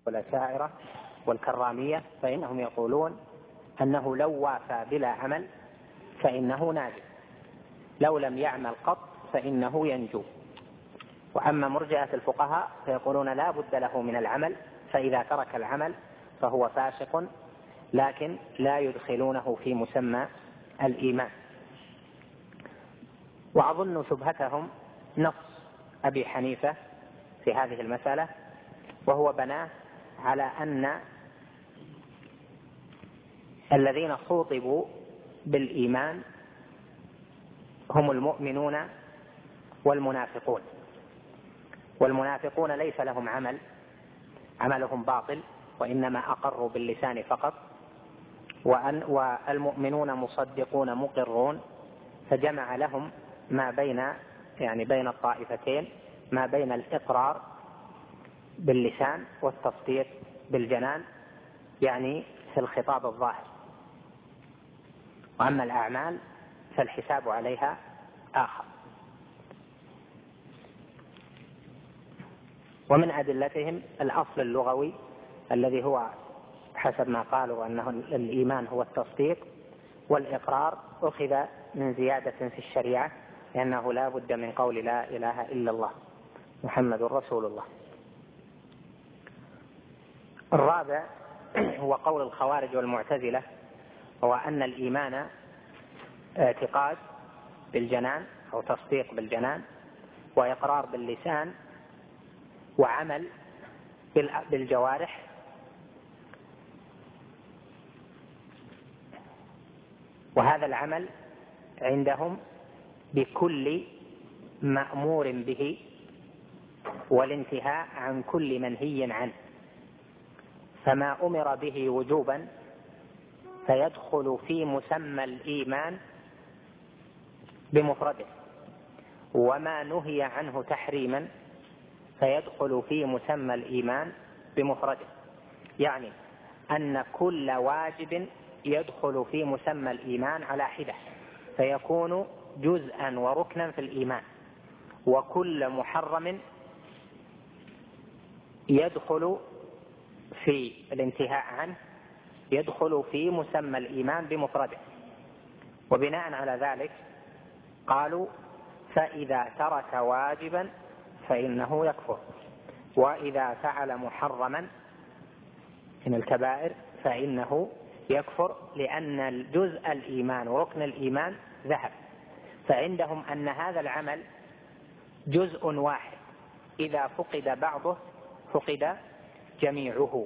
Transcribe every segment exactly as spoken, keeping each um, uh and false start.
والأشاعرة والكرامية، فإنهم يقولون أنه لو وافى بلا عمل فإنه ناجي، لو لم يعمل قط فإنه ينجو. وأما مرجئة الفقهاء فيقولون لا بد له من العمل، فإذا ترك العمل فهو فاسق، لكن لا يدخلونه في مسمى الإيمان. وأظن شبهتهم نص أبي حنيفة في هذه المسألة، وهو بناه على أن الذين خوطبوا بالإيمان هم المؤمنون والمنافقون، والمنافقون ليس لهم عمل، عملهم باطل وإنما أقروا باللسان فقط، وأن والمؤمنون مصدقون مقرون، فجمع لهم ما بين يعني بين الطائفتين ما بين الإقرار باللسان والتصديق بالجنان، يعني في الخطاب الظاهر. وأما الأعمال فالحساب عليها آخر. ومن أدلتهم الأصل اللغوي الذي هو حسب ما قالوا أنه الإيمان هو التصديق، والإقرار أخذ من زيادة في الشريعة، لأنه لا بد من قول لا إله إلا الله محمد رسول الله. الرابع هو قول الخوارج والمعتزلة، هو أن الإيمان اعتقاد بالجنان أو تصديق بالجنان، وإقرار باللسان، وعمل بالجوارح، وهذا العمل عندهم بكل مأمور به والانتهاء عن كل منهي عنه، فما أمر به وجوبا فيدخل في مسمى الإيمان بمفرده، وما نهي عنه تحريما فيدخل في مسمى الإيمان بمفرده، يعني أن كل واجب يدخل في مسمى الإيمان على حدة فيكون جزءا وركنا في الإيمان، وكل محرم يدخل في الانتهاء عنه يدخل في مسمى الإيمان بمفرده. وبناء على ذلك قالوا فإذا ترك واجبا فإنه يكفر، وإذا فعل محرما من الكبائر فإنه يكفر، لأن الجزء الإيمان وركن الإيمان ذهب. فعندهم أن هذا العمل جزء واحد، إذا فقد بعضه فقد جميعه.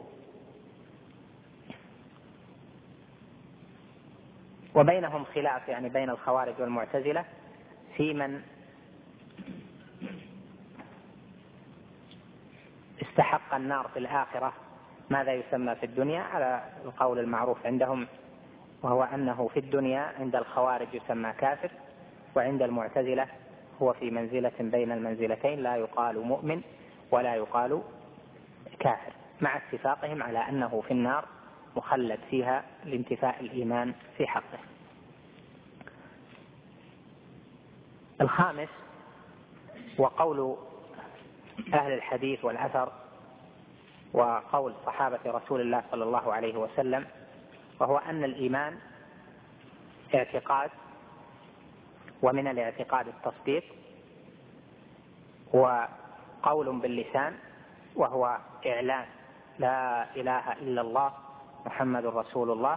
وبينهم خلاف يعني بين الخوارج والمعتزلة في من استحق النار في الآخرة ماذا يسمى في الدنيا، على القول المعروف عندهم، وهو أنه في الدنيا عند الخوارج يسمى كافر، وعند المعتزلة هو في منزلة بين المنزلتين، لا يقال مؤمن ولا يقال كافر، مع اتفاقهم على أنه في النار مخلد فيها لانتفاء الإيمان في حقه. الخامس وقول أهل الحديث والأثر وقول صحابة رسول الله صلى الله عليه وسلم، وهو أن الإيمان اعتقاد، ومن الاعتقاد التصديق، وقول باللسان وهو إعلان لا إله إلا الله محمد رسول الله،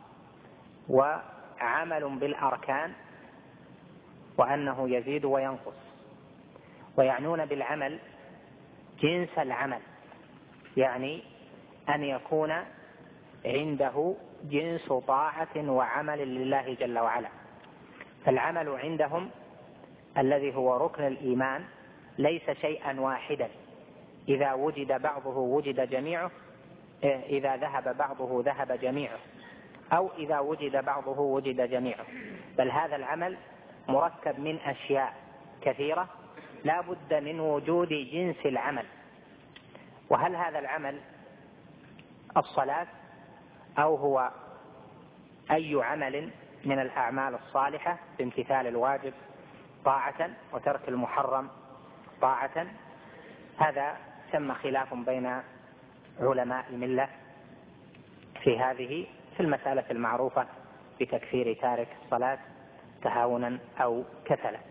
وعمل بالأركان وأنه يزيد وينقص. ويعنون بالعمل جنس العمل، يعني أن يكون عنده جنس طاعة وعمل لله جل وعلا. فالعمل عندهم الذي هو ركن الإيمان ليس شيئا واحدا، إذا وجد بعضه وجد جميعه، إذا ذهب بعضه ذهب جميعه، أو إذا وجد بعضه وجد جميعه، بل هذا العمل مركب من أشياء كثيرة لا بد من وجود جنس العمل. وهل هذا العمل الصلاة أو هو أي عمل من الأعمال الصالحة بامتثال الواجب طاعة وترك المحرم طاعة، هذا ثم خلاف بين علماء الملة في هذه في المسألة المعروفة بتكفير تارك الصلاة تهاونا أو كسلا.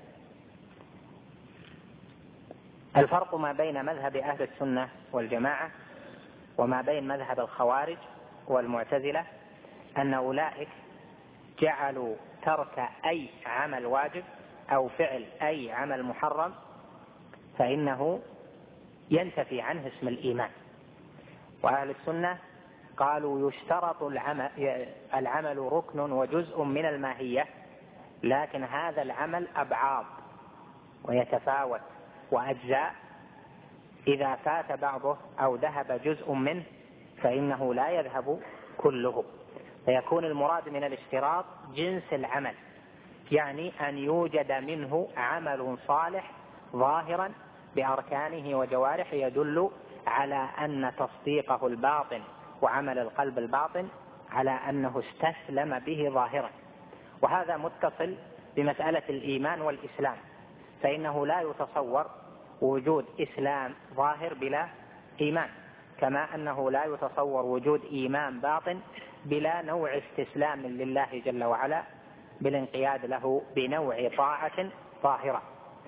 الفرق ما بين مذهب أهل السنة والجماعة وما بين مذهب الخوارج والمعتزلة أن أولئك جعلوا ترك أي عمل واجب أو فعل أي عمل محرم فإنه ينتفي عنه اسم الإيمان، وأهل السنة قالوا يشترط العمل, العمل ركن وجزء من الماهية، لكن هذا العمل أبعاض ويتفاوت وأجزاء، إذا فات بعضه أو ذهب جزء منه فإنه لا يذهب كله، فيكون المراد من الاشتراط جنس العمل، يعني أن يوجد منه عمل صالح ظاهرا بأركانه وجوارحه يدل على أن تصديقه الباطن وعمل القلب الباطن على أنه استسلم به ظاهرا. وهذا متصل بمسألة الإيمان والإسلام، فإنه لا يتصور وجود إسلام ظاهر بلا إيمان، كما أنه لا يتصور وجود إيمان باطن بلا نوع استسلام لله جل وعلا بالانقياد له بنوع طاعة ظاهرة.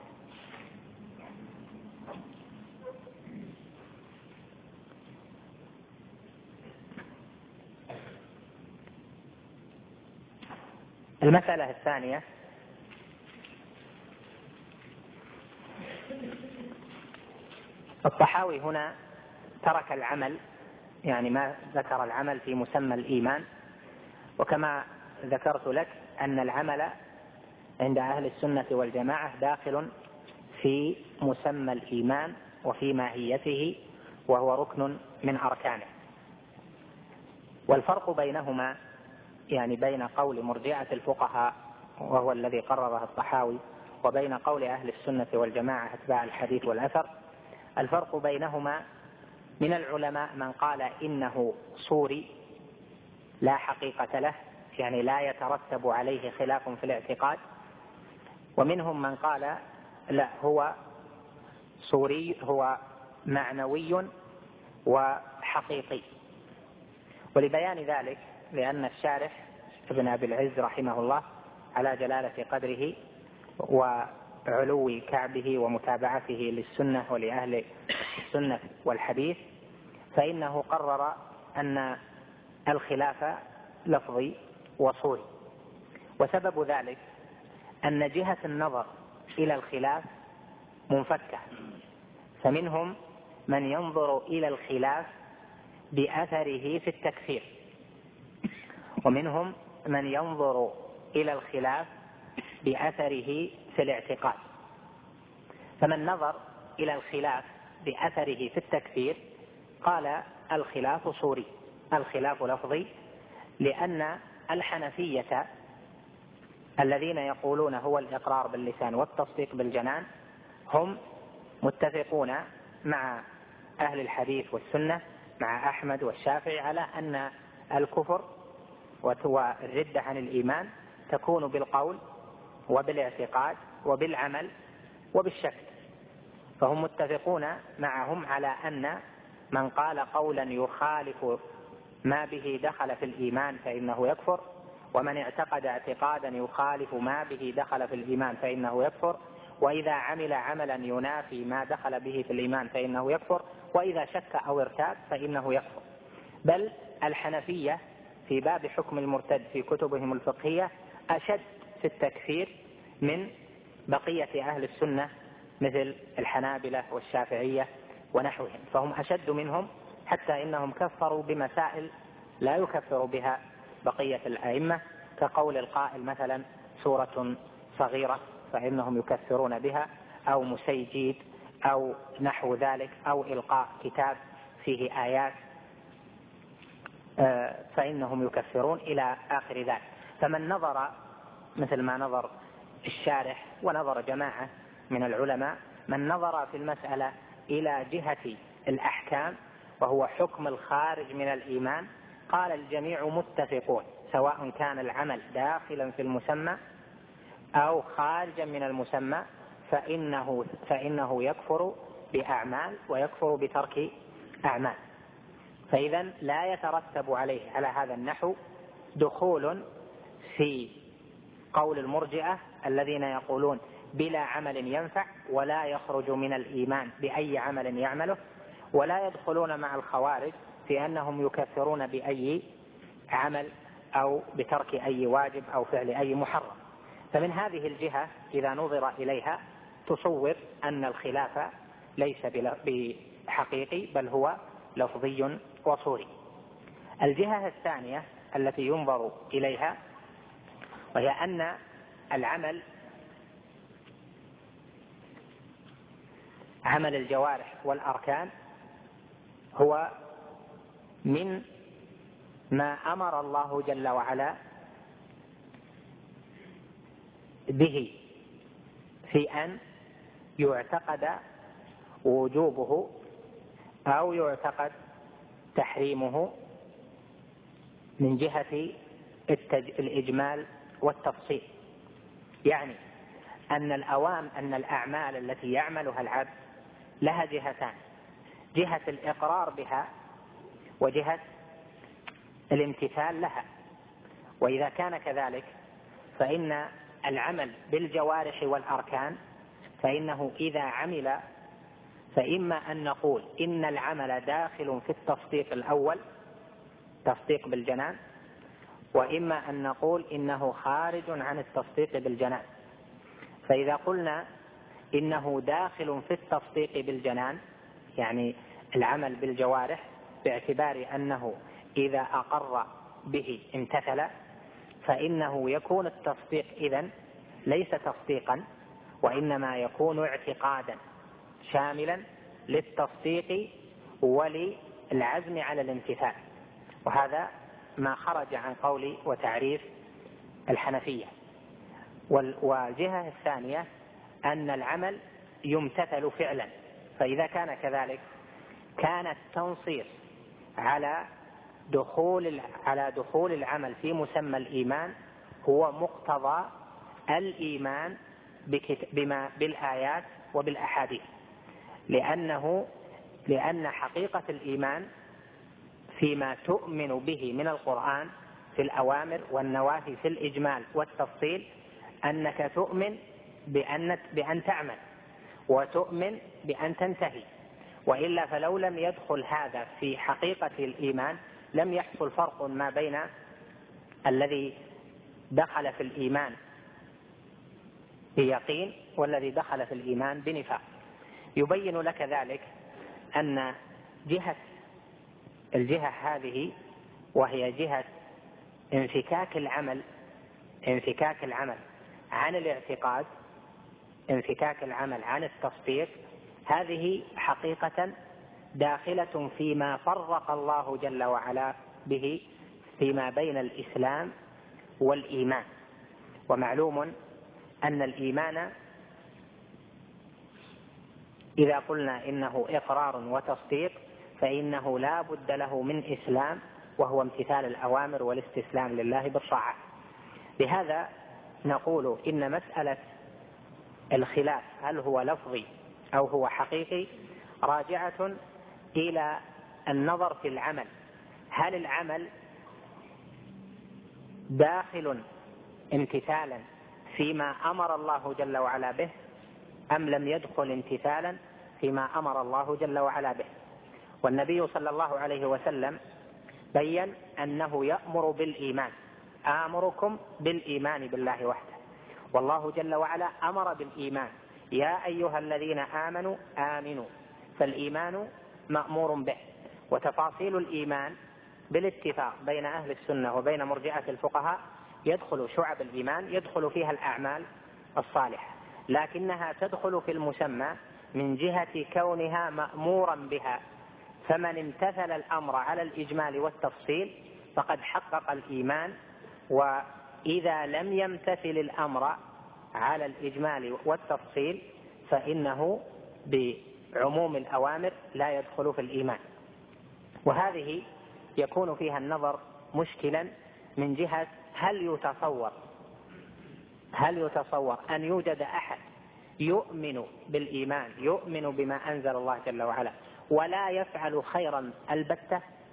المسألة الثانية الطحاوي هنا ترك العمل، يعني ما ذكر العمل في مسمى الإيمان، وكما ذكرت لك أن العمل عند أهل السنة والجماعة داخل في مسمى الإيمان وفي ماهيته، وهو ركن من أركانه. والفرق بينهما يعني بين قول مرجئة الفقهاء وهو الذي قرره الطحاوي وبين قول أهل السنة والجماعة أتباع الحديث والأثر، الفرق بينهما من العلماء من قال إنه صوري لا حقيقة له، يعني لا يترتب عليه خلاف في الاعتقاد، ومنهم من قال لا، هو صوري، هو معنوي وحقيقي. ولبيان ذلك، لأن الشارح ابن أبي العز رحمه الله على جلالة قدره وعلو كعبه ومتابعته للسنة ولأهل السنة والحديث، فإنه قرر أن الخلاف لفظي وصوري. وسبب ذلك أن جهة النظر إلى الخلاف منفكة، فمنهم من ينظر إلى الخلاف بأثره في التكفير، ومنهم من ينظر إلى الخلاف بأثره في الاعتقاد. فمن نظر إلى الخلاف بأثره في التكفير قال الخلاف صوري، الخلاف لفظي، لأن الحنفية الذين يقولون هو الإقرار باللسان والتصديق بالجنان هم متفقون مع أهل الحديث والسنة مع أحمد والشافعي على أن الكفر والردة عن الإيمان تكون بالقول وبالاعتقاد وبالعمل وبالشك، فهم متفقون معهم على أن من قال قولا يخالف ما به دخل في الإيمان فإنه يكفر، ومن اعتقد اعتقادا يخالف ما به دخل في الإيمان فإنه يكفر، وإذا عمل عملا ينافي ما دخل به في الإيمان فإنه يكفر، وإذا شك أو ارتاب فإنه يكفر. بل الحنفية في باب حكم المرتد في كتبهم الفقهية أشد في التكفير من بقية أهل السنة مثل الحنابلة والشافعية ونحوهم، فهم أشد منهم، حتى إنهم كفروا بمسائل لا يكفر بها بقية الأئمة، كقول القائل مثلا سورة صغيرة فإنهم يكفرون بها، أو مسيجيد أو نحو ذلك، أو إلقاء كتاب فيه آيات فإنهم يكفرون إلى آخر ذلك. فمن نظر مثل ما نظر الشارح ونظر جماعة من العلماء، من نظر في المسألة إلى جهة الأحكام وهو حكم الخارج من الإيمان، قال الجميع متفقون سواء كان العمل داخلا في المسمى أو خارجا من المسمى فإنه, فإنه يكفر بأعمال ويكفر بترك أعمال. فإذا لا يترتب عليه على هذا النحو دخول في قول المرجئة الذين يقولون بلا عمل ينفع ولا يخرج من الإيمان بأي عمل يعمله، ولا يدخلون مع الخوارج في أنهم يكفرون بأي عمل أو بترك أي واجب أو فعل أي محرم. فمن هذه الجهة إذا نظر إليها تصور أن الخلاف ليس بحقيقي بل هو لفظي وصوري. الجهة الثانية التي ينظر إليها وهي أن العمل عمل الجوارح والأركان هو من ما أمر الله جل وعلا به في أن يعتقد وجوبه أو يعتقد تحريمه من جهة الإجمال والتفصيل. يعني أن الأوام أن الأعمال التي يعملها العبد لها جهتان: جهة الإقرار بها وجهة الامتثال لها. وإذا كان كذلك فإن العمل بالجوارح والأركان فإنه إذا عمل فإما أن نقول إن العمل داخل في التصديق الأول تصديق بالجنان، وإما أن نقول إنه خارج عن التصديق بالجنان. فإذا قلنا إنه داخل في التصديق بالجنان يعني العمل بالجوارح باعتبار أنه إذا أقر به امتثل، فإنه يكون التصديق إذن ليس تصديقا وإنما يكون اعتقادا شاملا للتصديق وللعزم على الامتثال. وهذا ما خرج عن قول وتعريف الحنفية. والجهة الثانية أن العمل يمتثل فعلا، فإذا كان كذلك كان التنصيص على دخول على دخول العمل في مسمى الإيمان هو مقتضى الإيمان بما بالآيات وبالأحاديث، لأنه لأن حقيقة الإيمان فيما تؤمن به من القرآن في الأوامر والنواهي في الإجمال والتفصيل أنك تؤمن بأن بأن تعمل وتؤمن بأن تنتهي، وإلا فلو لم يدخل هذا في حقيقة الإيمان لم يحصل فرق ما بين الذي دخل في الإيمان بيقين والذي دخل في الإيمان بنفاق. يبين لك ذلك أن جهة الجهة هذه وهي جهة انفكاك العمل انفكاك العمل عن الاعتقاد انفكاك العمل عن التصديق، هذه حقيقة داخلة فيما فرق الله جل وعلا به فيما بين الإسلام والإيمان. ومعلوم أن الإيمان إذا قلنا إنه إقرار وتصديق فإنه لا بد له من إسلام، وهو امتثال الأوامر والاستسلام لله بالطاعة. بهذا نقول إن مسألة الخلاف هل هو لفظي أو هو حقيقي راجعة إلى النظر في العمل، هل العمل داخل امتثالا فيما أمر الله جل وعلا به أم لم يدخل امتثالا فيما أمر الله جل وعلا به. والنبي صلى الله عليه وسلم بين أنه يأمر بالإيمان: آمركم بالإيمان بالله وحده. والله جل وعلا أمر بالإيمان: يا أيها الذين آمنوا آمنوا. فالإيمان مأمور به. وتفاصيل الإيمان بالاتفاق بين أهل السنة وبين مرجئة الفقهاء يدخل شعب الإيمان يدخل فيها الأعمال الصالحة، لكنها تدخل في المسمى من جهة كونها مأمورا بها. فمن امتثل الأمر على الإجمال والتفصيل فقد حقق الإيمان، وإذا لم يمتثل الأمر على الإجمال والتفصيل فإنه بعموم الأوامر لا يدخل في الإيمان. وهذه يكون فيها النظر مشكلا من جهة هل يتصور هل يتصور أن يوجد أحد يؤمن بالإيمان يؤمن بما أنزل الله جل وعلا ولا يفعل خيرا البتة؟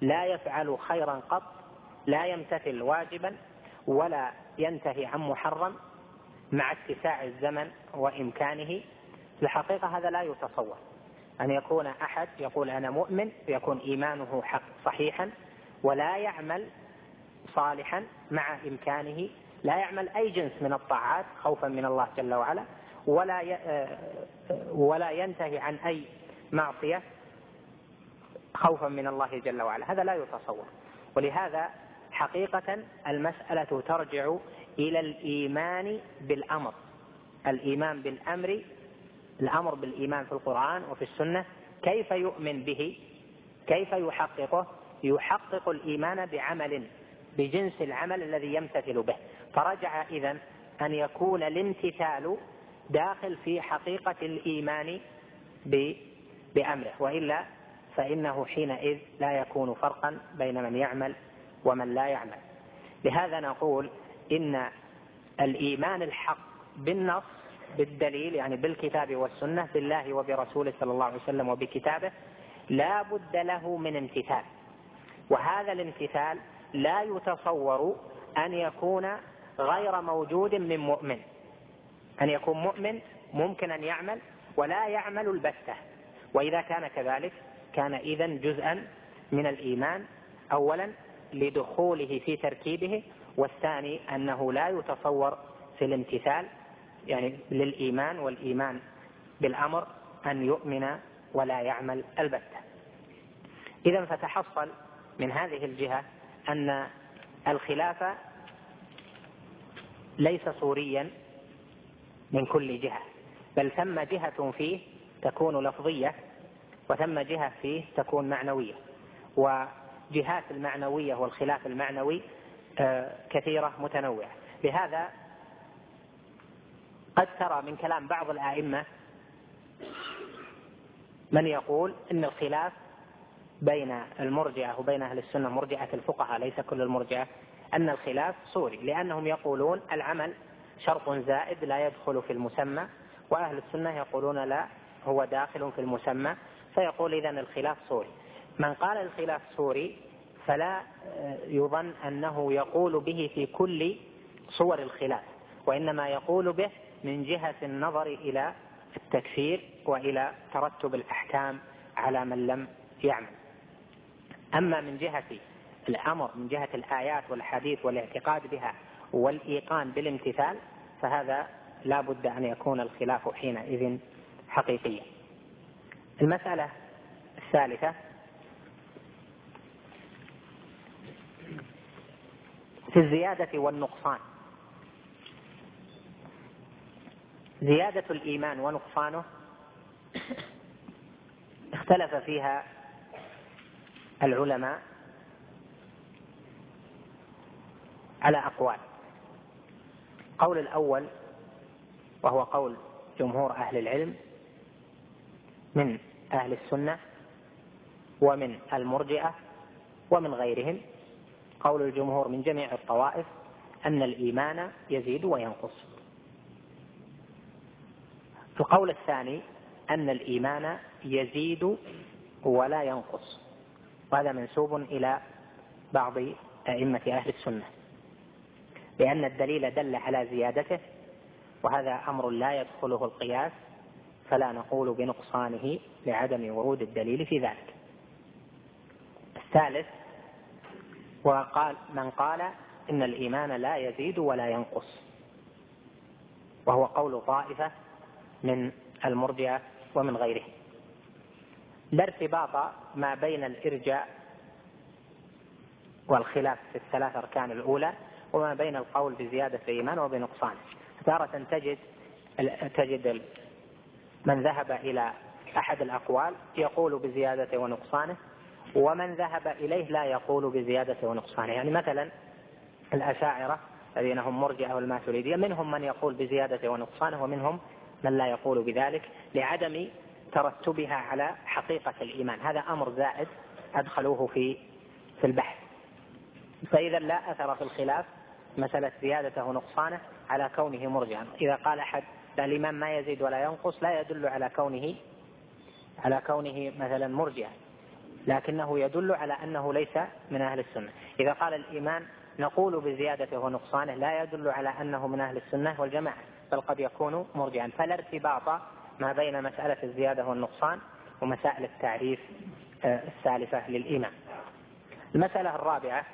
لا يفعل خيرا قط، لا يمتثل واجبا ولا ينتهي عن محرم مع اتساع الزمن وإمكانه. في الحقيقة هذا لا يتصور أن يكون أحد يقول أنا مؤمن يكون إيمانه حق صحيحا ولا يعمل صالحا مع إمكانه، لا يعمل أي جنس من الطاعات خوفا من الله جل وعلا، ولا ولا ينتهي عن أي معصية خوفا من الله جل وعلا. هذا لا يتصور. ولهذا حقيقة المسألة ترجع إلى الإيمان بالأمر، الإيمان بالأمر، الأمر بالإيمان في القرآن وفي السنة. كيف يؤمن به؟ كيف يحققه؟ يحقق الإيمان بعمل، بجنس العمل الذي يمتثل به. فرجع إذن أن يكون الامتثال داخل في حقيقة الإيمان بأمره، وإلا فإنه حينئذ لا يكون فرقا بين من يعمل ومن لا يعمل. لهذا نقول إن الإيمان الحق بالنص، بالدليل يعني بالكتاب والسنة، بالله وبرسوله صلى الله عليه وسلم وبكتابه، لا بد له من امتثال. وهذا الامتثال لا يتصور أن يكون غير موجود من مؤمن، أن يكون مؤمن ممكن أن يعمل ولا يعمل البتة. وإذا كان كذلك كان إذن جزءا من الإيمان، أولا لدخوله في تركيبه، والثاني أنه لا يتصور في الامتثال يعني للإيمان والإيمان بالأمر أن يؤمن ولا يعمل البتة. إذن فتحصل من هذه الجهة أن الخلاف ليس صوريا من كل جهة، بل ثم جهة فيه تكون لفظية وثم جهة فيه تكون معنوية، وجهات المعنوية والخلاف المعنوي كثيرة متنوعة. لهذا قد ترى من كلام بعض الآئمة من يقول إن الخلاف بين المرجئة وبين أهل السنة، مرجئة الفقهاء ليس كل المرجئة، أن الخلاف صوري، لأنهم يقولون العمل شرط زائد لا يدخل في المسمى، وأهل السنة يقولون لا، هو داخل في المسمى، فيقول إذن الخلاف صوري. من قال الخلاف صوري فلا يظن أنه يقول به في كل صور الخلاف، وإنما يقول به من جهة النظر إلى التكفير وإلى ترتب الأحكام على من لم يعمل. أما من جهة الأمر، من جهة الآيات والحديث والاعتقاد بها والإيقان بالامتثال، فهذا لا بد أن يكون الخلاف حينئذ حقيقيا. المسألة الثالثة في الزيادة والنقصان. زيادة الإيمان ونقصانه اختلف فيها العلماء على أقوال. قول الأول وهو قول جمهور أهل العلم من أهل السنة ومن المرجئة ومن غيرهم، قول الجمهور من جميع الطوائف أن الإيمان يزيد وينقص. القول الثاني أن الإيمان يزيد ولا ينقص، وهذا منسوب إلى بعض أئمة أهل السنة، لأن الدليل دل على زيادته، وهذا أمر لا يدخله القياس، فلا نقول بنقصانه لعدم ورود الدليل في ذلك. الثالث وقال من قال إن الإيمان لا يزيد ولا ينقص، وهو قول طائفة من المرجئة ومن غيره. لا ارتباط ما بين الإرجاء والخلاف في الثلاث أركان الأولى وما بين القول بزيادة الإيمان وبنقصانه. تارة تجد تجد من ذهب إلى أحد الأقوال يقول بزيادة ونقصانه، ومن ذهب إليه لا يقول بزيادة ونقصانه. يعني مثلا الأشاعرة الذين هم مرجئة والماتريدية، منهم من يقول بزيادة ونقصانه ومنهم من لا يقول بذلك لعدم ترتبها على حقيقة الإيمان. هذا أمر زائد أدخلوه في في البحث. فإذا لا أثر في الخلاف مسألة زيادته ونقصانه على كونه مرجئا. إذا قال أحد الإيمان ما يزيد ولا ينقص لا يدل على كونه على كونه مثلا مرجئا. لكنه يدل على أنه ليس من أهل السنة. إذا قال الإيمان نقول بزيادته ونقصانه لا يدل على أنه من أهل السنة والجماعة، بل قد يكون مرجئا. فلا ارتباط ما بين مسألة الزيادة والنقصان ومسائل التعريف السالفة للإيمان. المسألة الرابعة: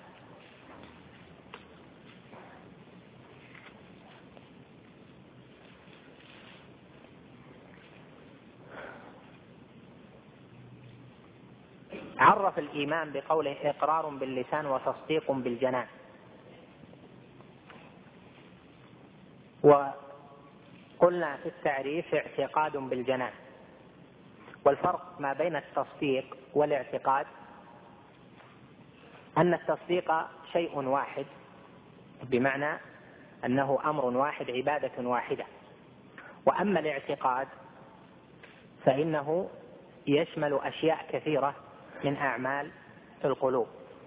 عرف الإيمان بقوله إقرار باللسان وتصديق بالجنان. وقلنا في التعريف اعتقاد بالجنان. والفرق ما بين التصديق والاعتقاد أن التصديق شيء واحد، بمعنى أنه أمر واحد عبادة واحدة، وأما الاعتقاد فإنه يشمل أشياء كثيرة من أعمال القلوب.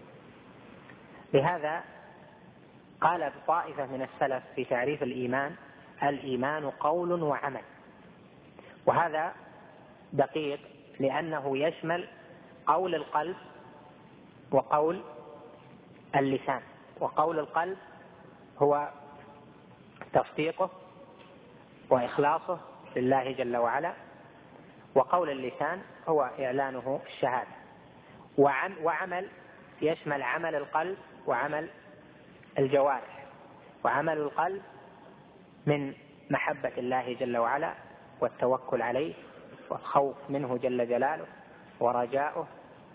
لهذا قال طائفة من السلف في تعريف الإيمان: الإيمان قول وعمل. وهذا دقيق لأنه يشمل قول القلب وقول اللسان. وقول القلب هو تصديقه وإخلاصه لله جل وعلا، وقول اللسان هو إعلانه الشهادة. وعمل يشمل عمل القلب وعمل الجوارح. وعمل القلب من محبة الله جل وعلا والتوكل عليه والخوف منه جل جلاله ورجاؤه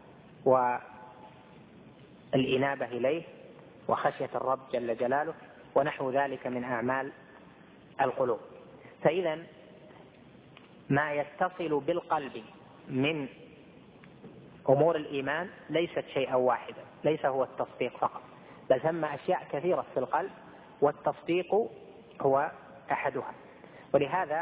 والإنابة إليه وخشية الرب جل جلاله ونحو ذلك من أعمال القلوب. فإذا ما يتصل بالقلب من أمور الإيمان ليست شيئا واحدا، ليس هو التصديق فقط، بل ثم أشياء كثيرة في القلب، والتصديق هو أحدها. ولهذا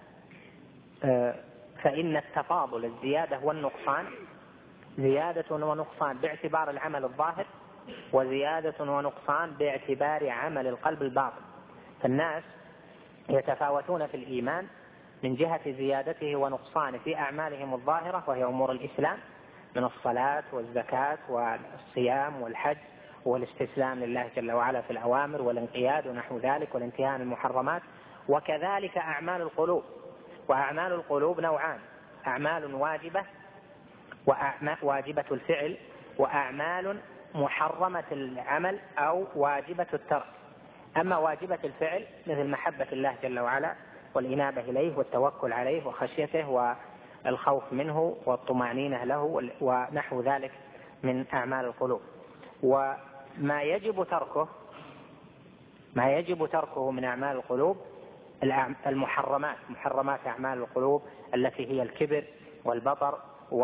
فإن التفاضل الزيادة والنقصان زيادة ونقصان باعتبار العمل الظاهر، وزيادة ونقصان باعتبار عمل القلب الباطن. فالناس يتفاوتون في الإيمان من جهة زيادته ونقصانه في أعمالهم الظاهرة، وهي أمور الإسلام من الصلاة والزكاة والصيام والحج والاستسلام لله جل وعلا في الأوامر والانقياد ونحو ذلك والانتهاء عن المحرمات. وكذلك أعمال القلوب. وأعمال القلوب نوعان: أعمال واجبة وواجبة الفعل، وأعمال محرمة العمل أو واجبة الترك. أما واجبة الفعل مثل محبة الله جل وعلا والإنابة إليه والتوكل عليه وخشيته والخوف منه والطمأنينة له ونحو ذلك من أعمال القلوب. وما يجب تركه ما يجب تركه من أعمال القلوب المحرمات، محرمات أعمال القلوب التي هي الكبر والبطر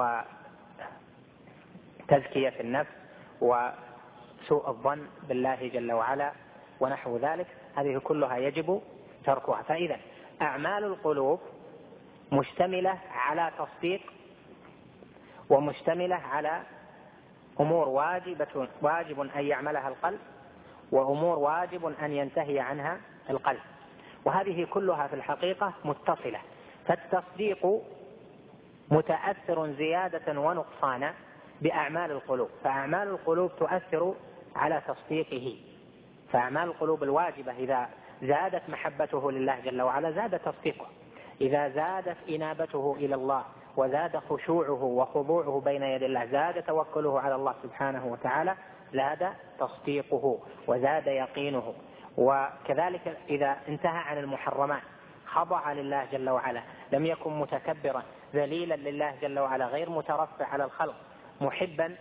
وتزكية النفس وسوء الظن بالله جل وعلا ونحو ذلك، هذه كلها يجب تركها. فإذا أعمال القلوب مشتملة على تصديق، ومشتملة على أمور واجبة واجب أن يعملها القلب، وأمور واجب أن ينتهي عنها القلب، وهذه كلها في الحقيقة متصلة. فالتصديق متأثر زيادة ونقصانا بأعمال القلوب، فأعمال القلوب تؤثر على تصديقه. فأعمال القلوب الواجبة إذا زادت محبته لله جل وعلا زاد تصديقه، إذا زادت إنابته إلى الله وزاد خشوعه وخضوعه بين يدي الله، زاد توكله على الله سبحانه وتعالى، زاد تصديقه وزاد يقينه. وكذلك إذا انتهى عن المحرمات خضع لله جل وعلا، لم يكن متكبرا ذليلا لله جل وعلا، غير مترفع على الخلق، محبا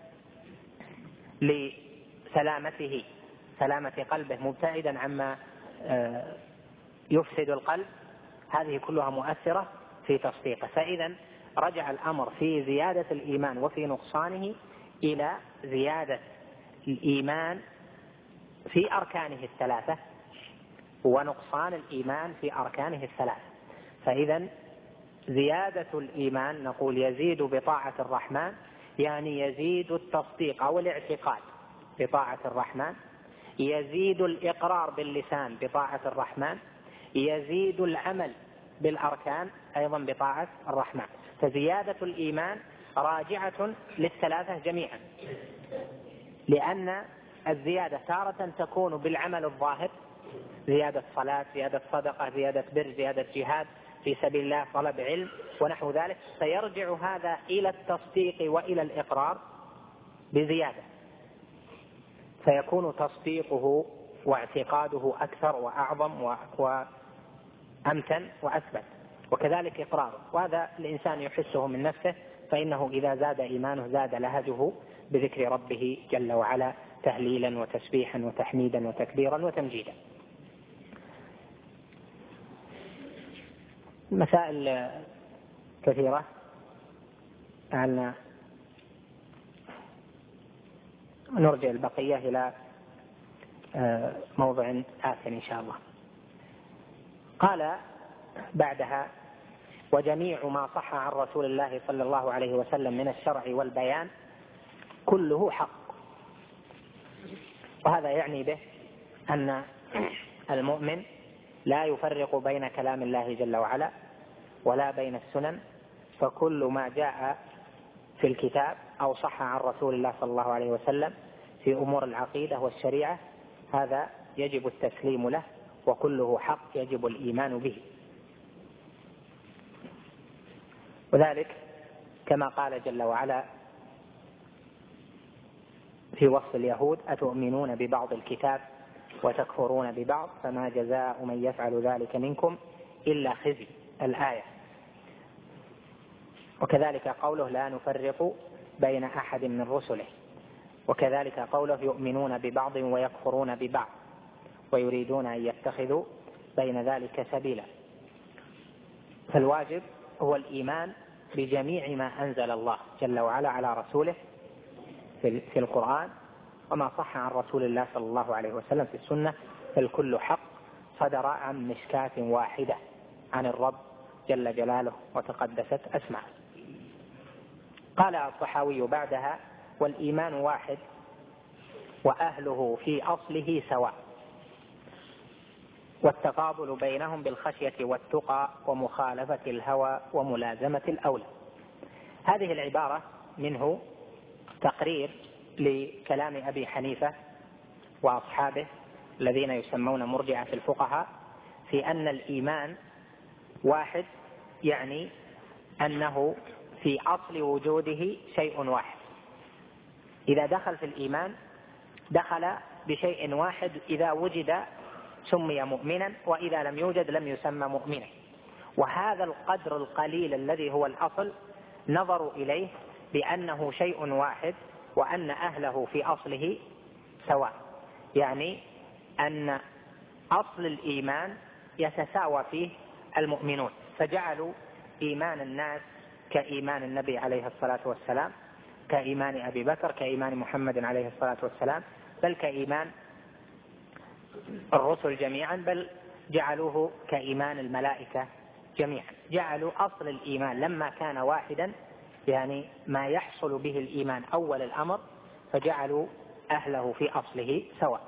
لسلامته سلامة قلبه، مبتعدا عما يفسد القلب، هذه كلها مؤثرة في تصديقه. فإذا رجع الأمر في زيادة الإيمان وفي نقصانه إلى زيادة الإيمان في أركانه الثلاثة ونقصان الإيمان في أركانه الثلاثة. فإذا زيادة الإيمان نقول يزيد بطاعة الرحمن، يعني يزيد التصديق أو الاعتقاد بطاعة الرحمن، يزيد الإقرار باللسان بطاعة الرحمن، يزيد العمل بالأركان أيضا بطاعة الرحمن. فزيادة الإيمان راجعة للثلاثة جميعا، لأن الزيادة تارة تكون بالعمل الظاهر، زيادة صلاة، زيادة صدقة، زيادة بر، زيادة جهاد في سبيل الله، طلب علم ونحو ذلك، فيرجع هذا إلى التصديق وإلى الإقرار بزيادة، فيكون تصديقه واعتقاده أكثر وأعظم وأمتن وأثبت، وكذلك إقراره. وهذا الإنسان يحسه من نفسه، فإنه إذا زاد إيمانه زاد لهجه بذكر ربه جل وعلا تهليلا وتسبيحا وتحميدا وتكبيرا وتمجيدا. مسائل كثيرة أن نرجع البقية إلى موضع آخر إن شاء الله. قال بعدها: وجميع ما صح عن رسول الله صلى الله عليه وسلم من الشرع والبيان كله حق. وهذا يعني به أن المؤمن لا يفرق بين كلام الله جل وعلا ولا بين السنن، فكل ما جاء في الكتاب أو صح عن رسول الله صلى الله عليه وسلم في أمور العقيدة والشريعة هذا يجب التسليم له، وكله حق يجب الإيمان به. وذلك كما قال جل وعلا في وصف اليهود: أتؤمنون ببعض الكتاب وتكفرون ببعض فما جزاء من يفعل ذلك منكم إلا خزي، الآية. وكذلك قوله: لا نفرق بين أحد من رسله. وكذلك قوله: يؤمنون ببعض ويكفرون ببعض ويريدون أن يتخذوا بين ذلك سبيلا. فالواجب هو الإيمان بجميع ما أنزل الله جل وعلا على رسوله في القرآن، وما صح عن رسول الله صلى الله عليه وسلم في السنة، فالكل حق صدر عن مشكاة واحدة عن الرب جل جلاله وتقدست أسماءه. قال الطحاوي بعدها: والإيمان واحد وأهله في أصله سواء، والتفاضل بينهم بالخشية والتقى ومخالفة الهوى وملازمة الأولى. هذه العبارة منه تقرير لكلام أبي حنيفة وأصحابه الذين يسمون مرجعة الفقهاء في أن الإيمان واحد، يعني أنه في أصل وجوده شيء واحد. إذا دخل في الإيمان دخل بشيء واحد، إذا وجد سمي مؤمنا، وإذا لم يوجد لم يسمى مؤمنا. وهذا القدر القليل الذي هو الأصل نظروا إليه بأنه شيء واحد، وأن أهله في أصله سواء، يعني أن أصل الإيمان يتساوى فيه المؤمنون، فجعلوا إيمان الناس كإيمان النبي عليه الصلاة والسلام، كإيمان أبي بكر، كإيمان محمد عليه الصلاة والسلام، بل كإيمان الرسل جميعا، بل جعلوه كإيمان الملائكة جميعا. جعلوا أصل الإيمان لما كان واحدا، يعني ما يحصل به الإيمان أول الأمر، فجعلوا أهله في أصله سواء.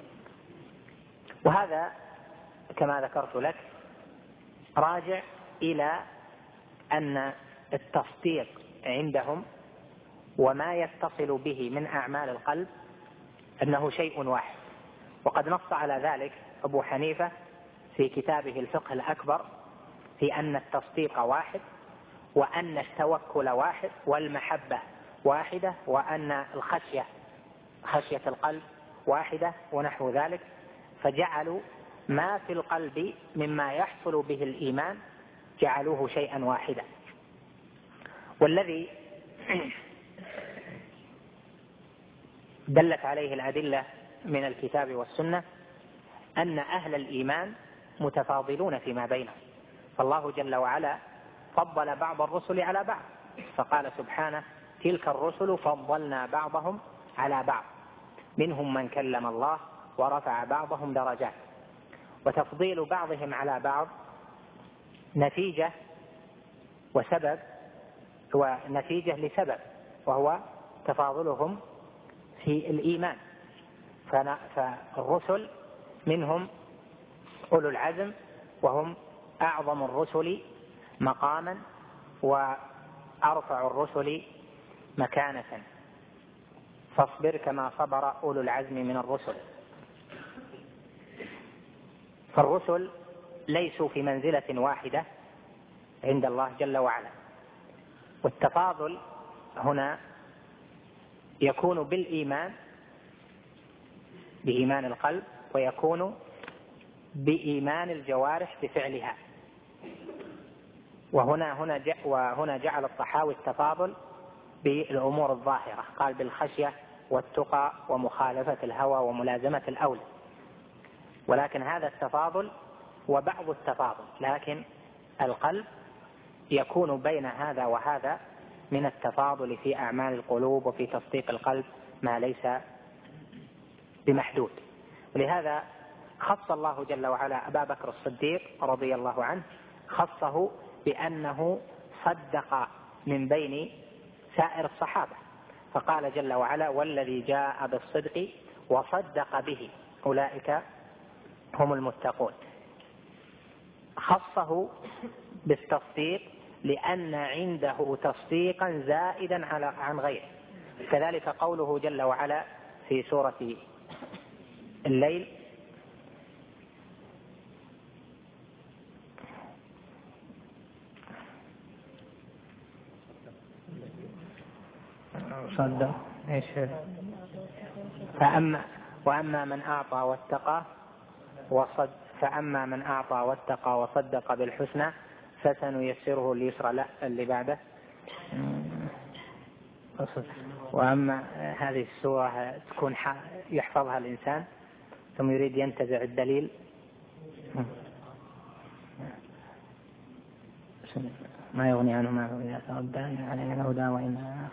وهذا كما ذكرت لك راجع إلى أن التصديق عندهم وما يتصل به من أعمال القلب أنه شيء واحد. وقد نص على ذلك أبو حنيفة في كتابه الفقه الأكبر في أن التصديق واحد، وأن التوكل واحد، والمحبة واحدة، وأن الخشية خشية القلب واحدة، ونحو ذلك. فجعلوا ما في القلب مما يحصل به الإيمان جعلوه شيئا واحدا. والذي دلت عليه الأدلة من الكتاب والسنة أن أهل الإيمان متفاضلون فيما بينهم، فالله جل وعلا فضل بعض الرسل على بعض، فقال سبحانه: تلك الرسل فضلنا بعضهم على بعض منهم من كلم الله ورفع بعضهم درجات. وتفضيل بعضهم على بعض نتيجة وسبب، ونتيجة لسبب، وهو تفاضلهم في الإيمان. فالرسل منهم أولو العزم، وهم أعظم الرسل مقاما أرفع الرسل مكانة فاصبر كما صبر أولو العزم من الرسل. فالرسل ليسوا في منزلة واحدة عند الله جل وعلا، والتفاضل هنا يكون بالإيمان بإيمان القلب، ويكون بإيمان الجوارح بفعلها. وهنا هنا وهنا جعل الطحاوي التفاضل بالأمور الظاهرة، قال بالخشية والتقى ومخالفة الهوى وملازمة الأولى، ولكن هذا التفاضل وبعض التفاضل، لكن القلب يكون بين هذا وهذا من التفاضل في أعمال القلوب وفي تصديق القلب ما ليس بمحدود. ولهذا خص الله جل وعلا أبا بكر الصديق رضي الله عنه، خصه بأنه صدق من بين سائر الصحابة، فقال جل وعلا والذي جاء بالصدق وصدق به أولئك هم المتقون. خصه بالتصديق لأن عنده تصديقا زائدا على عن غيره. كذلك قوله جل وعلا في سورة الليل صدق ايش فأما وأما من أعطى واتقى وصد فأما من أعطى واتقى وصدق بالحسنى فسنيسره لليسرى. لا اللي بعده وأما هذه السورة تكون يحفظها الإنسان ثم يريد ينتزع الدليل ما يغني عنه ما هو إذا تردى علينا الهدى وإن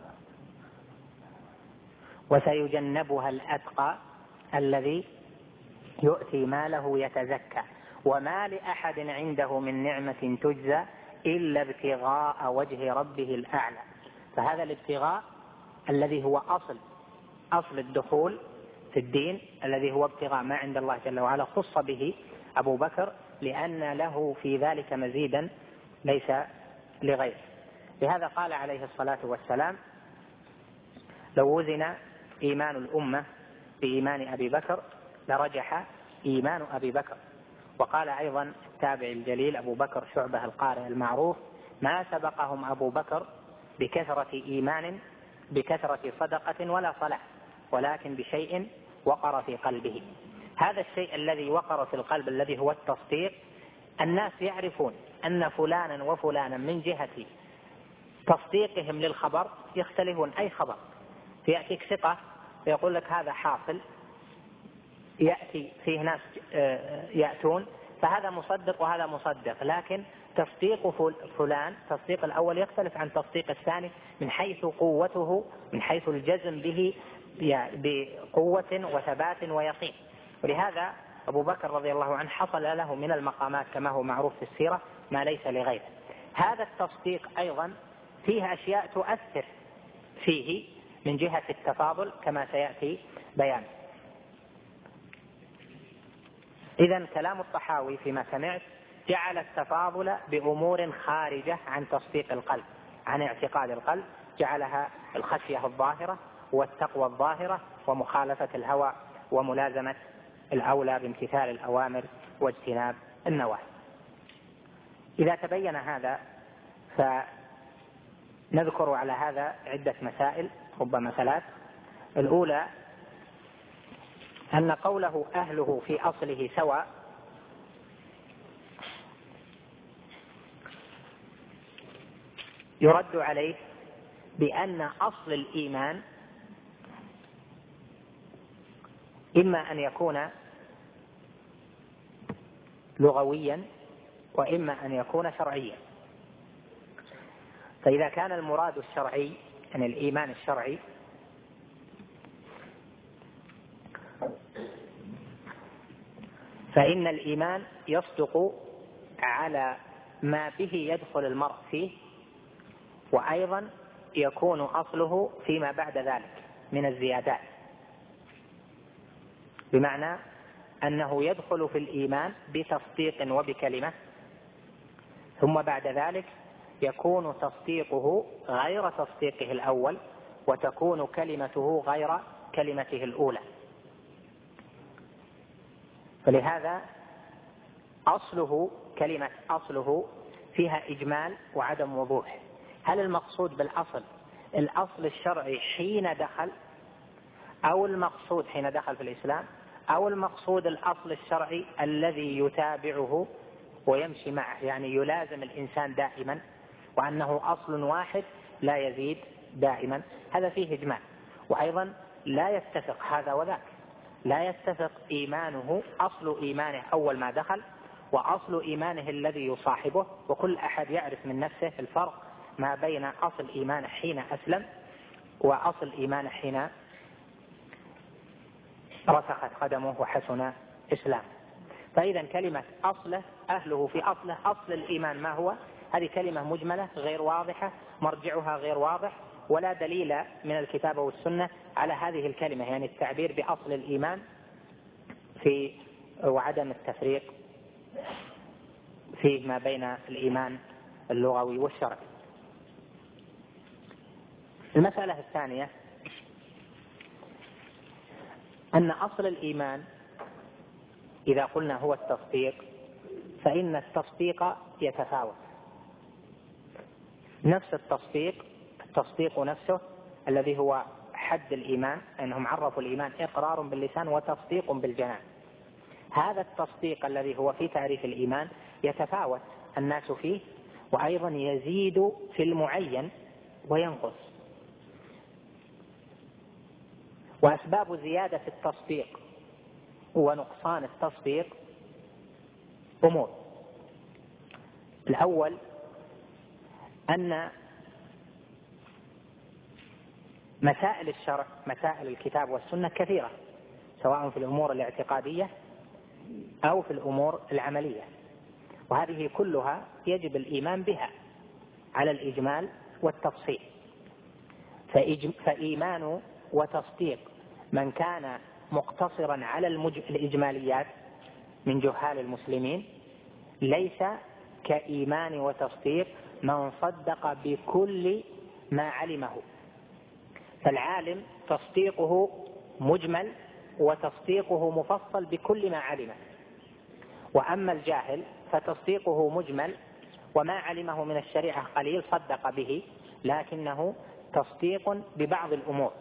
وسيجنبها الأتقى الذي يؤتي ماله يتزكى وما لأحد عنده من نعمة تجزى إلا ابتغاء وجه ربه الأعلى. فهذا الابتغاء الذي هو أصل أصل الدخول في الدين، الذي هو ابتغاء ما عند الله جل وعلا، خص به أبو بكر لأن له في ذلك مزيدا ليس لغيره. لهذا قال عليه الصلاة والسلام لو وزن إيمان الأمة بإيمان أبي بكر لرجح إيمان أبي بكر. وقال أيضا التابع الجليل أبو بكر شعبة القارئ المعروف ما سبقهم أبو بكر بكثرة إيمان بكثرة صدقة ولا صلاة، ولكن بشيء وقر في قلبه. هذا الشيء الذي وقر في القلب الذي هو التصديق، الناس يعرفون أن فلانا وفلانا من جهة تصديقهم للخبر يختلفون. أي خبر يأتيك ثقة ويقول لك هذا حاصل، يأتي فيه ناس يأتون فهذا مصدق وهذا مصدق، لكن تصديق فلان تصديق الأول يختلف عن تصديق الثاني من حيث قوته، من حيث الجزم به بقوة وثبات ويقين. ولهذا أبو بكر رضي الله عنه حصل له من المقامات كما هو معروف في السيرة ما ليس لغيره. هذا التصديق أيضا فيه أشياء تؤثر فيه من جهة التفاضل كما سيأتي بيان. إذن كلام الطحاوي فيما سمعت جعل التفاضل بأمور خارجة عن تصديق القلب، عن اعتقاد القلب، جعلها الخشية الظاهرة والتقوى الظاهرة ومخالفة الهوى وملازمة الأولى بامتثال الأوامر واجتناب النواهي. إذا تبين هذا فنذكر على هذا عدة مسائل، ربما ثلاث. الأولى أن قوله أهله في أصله سواء يرد عليه بأن أصل الإيمان إما أن يكون لغويا وإما أن يكون شرعيا. فإذا كان المراد الشرعي يعني الإيمان الشرعي فإن الإيمان يصدق على ما به يدخل المرء فيه، وأيضا يكون أصله فيما بعد ذلك من الزيادات، بمعنى أنه يدخل في الإيمان بتصديق وبكلمة، ثم بعد ذلك يكون تصديقه غير تصديقه الأول، وتكون كلمته غير كلمته الأولى. فلهذا أصله كلمة أصله فيها إجمال وعدم وضوح. هل المقصود بالأصل الأصل الشرعي حين دخل، أو المقصود حين دخل في الإسلام، أو المقصود الأصل الشرعي الذي يتابعه ويمشي معه، يعني يلازم الإنسان دائما، وأنه أصل واحد لا يزيد دائما؟ هذا فيه إجمال. وأيضا لا يتفق هذا وذاك، لا يتفق إيمانه، أصل إيمانه أول ما دخل وأصل إيمانه الذي يصاحبه، وكل أحد يعرف من نفسه الفرق ما بين أصل إيمانه حين أسلم وأصل إيمانه حين رسخت قدمه وحسن إسلام. فإذا كلمة أصله، أهله في أصله، أصل الإيمان ما هو؟ هذه كلمة مجملة غير واضحة، مرجعها غير واضح، ولا دليل من الكتاب والسنة على هذه الكلمة، يعني التعبير بأصل الإيمان في وعدم التفريق فيه ما بين الإيمان اللغوي والشرعي. المسألة الثانية أن أصل الإيمان إذا قلنا هو التصديق، فإن التصديق يتفاوت. نفس التصديق، التصديق نفسه الذي هو حد الإيمان، أنهم عرفوا الإيمان إقرار باللسان وتصديق بالجنان. هذا التصديق الذي هو في تعريف الإيمان يتفاوت الناس فيه، وأيضا يزيد في المعين وينقص. وأسباب زيادة التصديق ونقصان التصديق أمور. الأول أن مسائل الشرع، مسائل الكتاب والسنة كثيرة، سواء في الأمور الاعتقادية أو في الأمور العملية، وهذه كلها يجب الإيمان بها على الإجمال والتفصيل. فإيمان وتصديق من كان مقتصرا على الإجماليات من جهال المسلمين ليس كإيمان وتصديق من صدق بكل ما علمه. فالعالم تصديقه مجمل وتصديقه مفصل بكل ما علمه، وأما الجاهل فتصديقه مجمل وما علمه من الشريعة قليل صدق به، لكنه تصديق ببعض الأمور.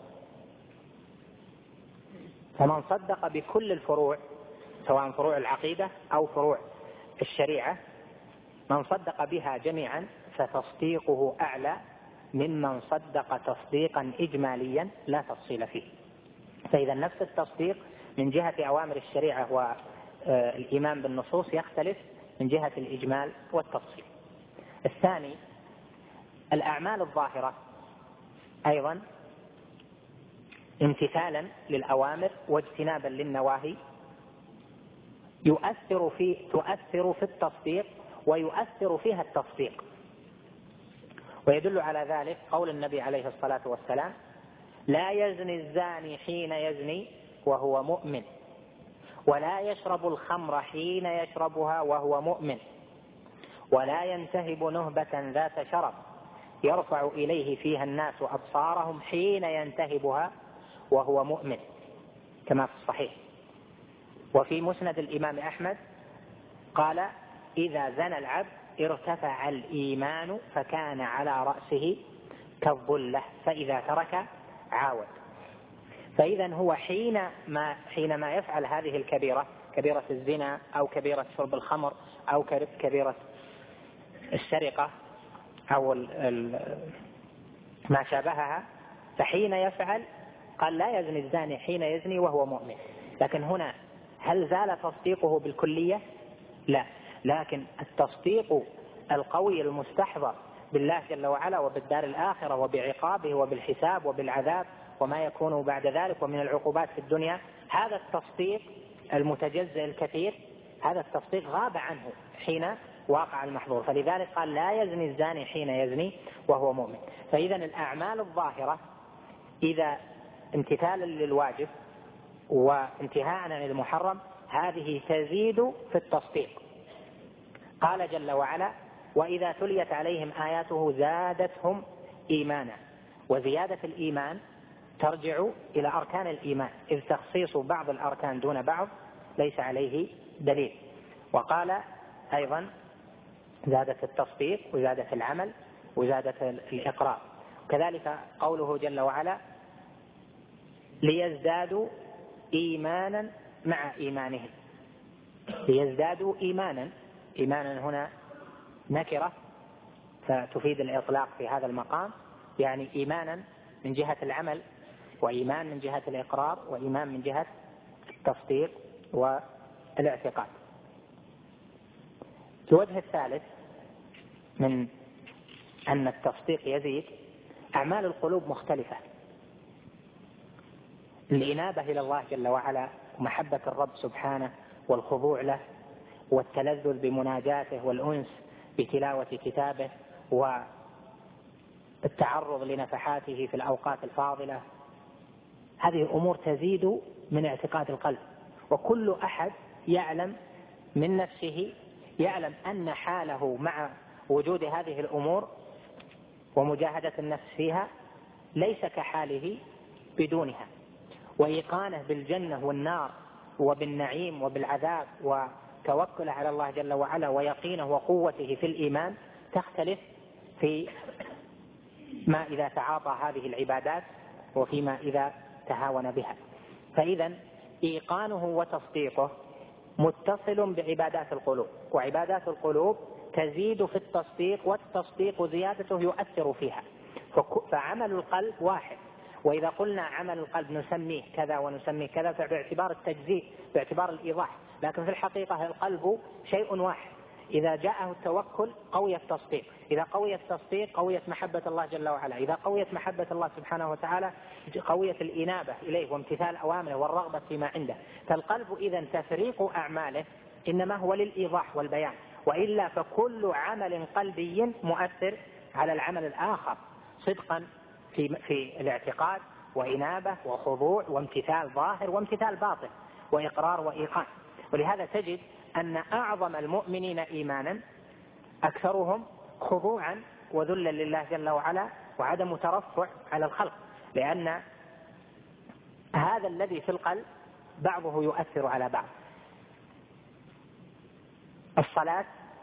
فمن صدق بكل الفروع سواء فروع العقيدة أو فروع الشريعة، من صدق بها جميعا فتصديقه أعلى ممن صدق تصديقا إجماليا لا تفصيل فيه. فإذا نفس التصديق من جهة أوامر الشريعة والإيمان بالنصوص يختلف من جهة الإجمال والتفصيل. الثاني الأعمال الظاهرة أيضا امتثالا للأوامر واجتنابا للنواهي يؤثر في تؤثر في التصديق ويؤثر فيها التصديق. ويدل على ذلك قول النبي عليه الصلاة والسلام: لا يزني الزاني حين يزني وهو مؤمن، ولا يشرب الخمر حين يشربها وهو مؤمن، ولا ينتهب نهبة ذات شرف يرفع إليه فيها الناس أبصارهم حين ينتهبها وهو مؤمن، كما في الصحيح. وفي مسند الإمام أحمد قال: إذا زنى العبد ارتفع الإيمان فكان على رأسه كالظلة فإذا ترك عاود. فإذا هو حينما حينما يفعل هذه الكبيرة، كبيرة الزنا أو كبيرة شرب الخمر أو كبيرة السرقة أو ما شابهها، فحين يفعل قال: لا يزني الزاني حين يزني وهو مؤمن. لكن هنا هل زال تصديقه بالكلية؟ لا، لكن التصديق القوي المستحضر بالله جل وعلا وبالدار الآخرة وبعقابه وبالحساب وبالعذاب وما يكون بعد ذلك ومن العقوبات في الدنيا، هذا التصديق المتجزئ الكثير، هذا التصديق غاب عنه حين واقع المحظور. فلذلك قال: لا يزني الزاني حين يزني وهو مؤمن. فإذا الأعمال الظاهرة إذا امتثالا للواجب وانتهاء عن المحرم هذه تزيد في التصديق. قال جل وعلا: وإذا تليت عليهم آياته زادتهم إيمانا. وزيادة الإيمان ترجع إلى أركان الإيمان، إذ تخصيص بعض الأركان دون بعض ليس عليه دليل. وقال أيضا زادت التصديق وزادت العمل وزادت الإقرار. كذلك قوله جل وعلا ليزدادوا إيمانا مع إيمانهم. ليزدادوا إيمانا، إيمانا هنا نكرة فتفيد الإطلاق في هذا المقام، يعني إيمانا من جهة العمل، وإيمان من جهة الإقرار، وإيمان من جهة التصديق والاعتقاد. الوجه الثالث من أن التصديق يزيد أعمال القلوب مختلفة. الإنابة إلى الله جل وعلا ومحبة الرب سبحانه والخضوع له والتلذذ بمناجاته والأنس بتلاوة كتابه والتعرض لنفحاته في الأوقات الفاضلة، هذه الأمور تزيد من اعتقاد القلب. وكل أحد يعلم من نفسه، يعلم أن حاله مع وجود هذه الأمور ومجاهدة النفس فيها ليس كحاله بدونها. وإيقانه بالجنة والنار وبالنعيم وبالعذاب وتوكله على الله جل وعلا ويقينه وقوته في الإيمان تختلف في ما إذا تعاطى هذه العبادات وفيما إذا تهاون بها. فإذا إيقانه وتصديقه متصل بعبادات القلوب، وعبادات القلوب تزيد في التصديق، والتصديق زيادته يؤثر فيها. فعمل القلب واحد، وإذا قلنا عمل القلب نسميه كذا ونسميه كذا باعتبار التجزيء، باعتبار الإيضاح، لكن في الحقيقة القلب شيء واحد. إذا جاءه التوكل قوي التصديق، إذا قوي التصديق قويت محبة الله جل وعلا، إذا قويت محبة الله سبحانه وتعالى قويت الإنابة إليه وامتثال أوامره والرغبة فيما عنده. فالقلب إذن تفريق أعماله إنما هو للإيضاح والبيان، وإلا فكل عمل قلبي مؤثر على العمل الآخر صدقا في, في الاعتقاد وإنابة وخضوع وامتثال ظاهر وامتثال باطن وإقرار وإيقان. ولهذا تجد أن أعظم المؤمنين إيمانا أكثرهم خضوعا وذلا لله جل وعلا وعدم ترفع على الخلق، لأن هذا الذي في القلب بعضه يؤثر على بعض. الصلاة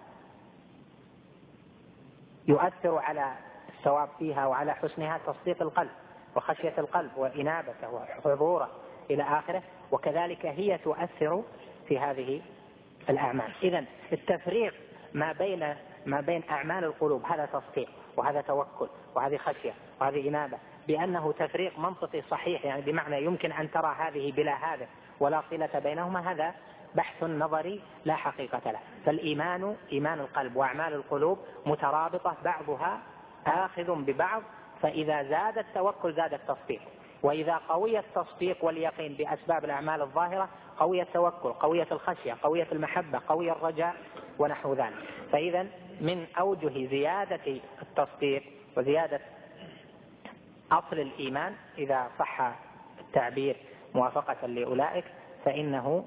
يؤثر على الثواب فيها وعلى حسنها تصديق القلب وخشية القلب وإنابته وحضوره إلى آخره، وكذلك هي تؤثر في هذه الأعمال. إذن التفريق ما بين ما بين أعمال القلوب هذا تصديق وهذا توكل وهذه خشية وهذه إنابة بأنه تفريق منطقي صحيح، يعني بمعنى يمكن أن ترى هذه بلا هذا ولا صلة بينهما، هذا بحث نظري لا حقيقة له. فالإيمان إيمان القلب وأعمال القلوب مترابطة بعضها آخذ ببعض، فإذا زاد التوكل زاد التصديق، وإذا قوي التصديق واليقين بأسباب الأعمال الظاهرة قوي التوكل، قوية الخشية، قوية المحبة، قوي الرجاء ونحو ذلك. فإذا من أوجه زيادة التصديق وزيادة أصل الإيمان إذا صح التعبير موافقة لأولئك فإنه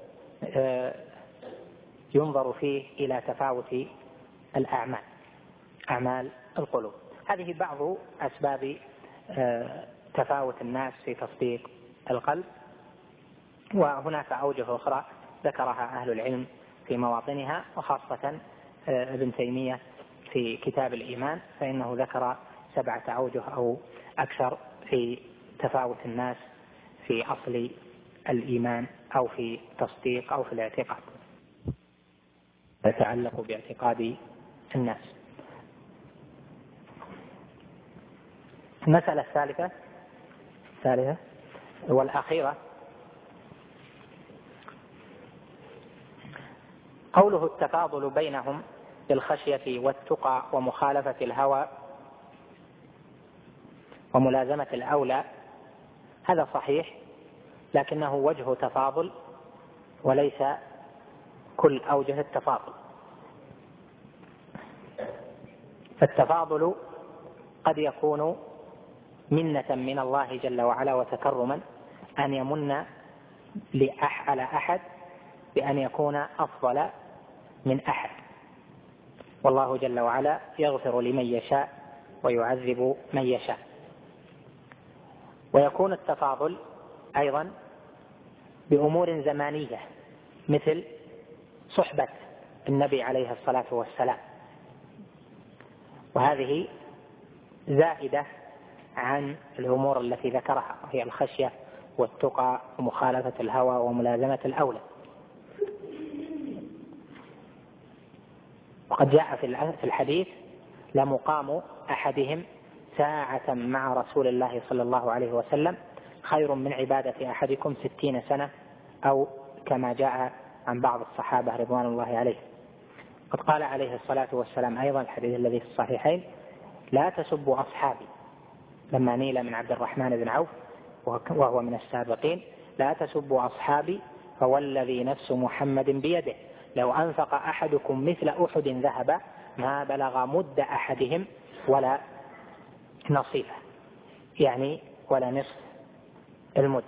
ينظر فيه إلى تفاوت الأعمال، أعمال القلوب. هذه بعض أسباب تفاوت الناس في تصديق القلب، وهناك أوجه أخرى ذكرها أهل العلم في مواطنها، وخاصة ابن تيمية في كتاب الإيمان فإنه ذكر سبعة أوجه أو أكثر في تفاوت الناس في أصل الإيمان أو في تصديق أو في الاعتقاد يتعلق باعتقاد الناس. المسألة الثالثة الثالثة والأخيرة قوله التفاضل بينهم بالخشية والتقى ومخالفة الهوى وملازمة الأولى، هذا صحيح لكنه وجه تفاضل وليس كل أوجه التفاضل. فالتفاضل قد يكون منة من الله جل وعلا وتكرما أن يمن على أحد بأن يكون أفضل من أحد، والله جل وعلا يغفر لمن يشاء ويعذب من يشاء. ويكون التفاضل أيضا بأمور زمانية مثل صحبة النبي عليه الصلاة والسلام، وهذه زائدة عن الأمور التي ذكرها، وهي الخشية والتقى ومخالفة الهوى وملازمة الأولى. وقد جاء في الحديث: لمقام أحدهم ساعة مع رسول الله صلى الله عليه وسلم خير من عبادة أحدكم ستين سنة، أو كما جاء عن بعض الصحابة رضوان الله عليهم. قد قال عليه الصلاة والسلام أيضا الحديث الذي في الصحيحين: لا تسبوا أصحابي، لما نيل من عبد الرحمن بن عوف وهو من السابقين: لا تسبوا أصحابي فوالذي نفس محمد بيده لو أنفق أحدكم مثل أحد ذهبا ما بلغ مد أحدهم ولا نصيفه، يعني ولا نصف المد.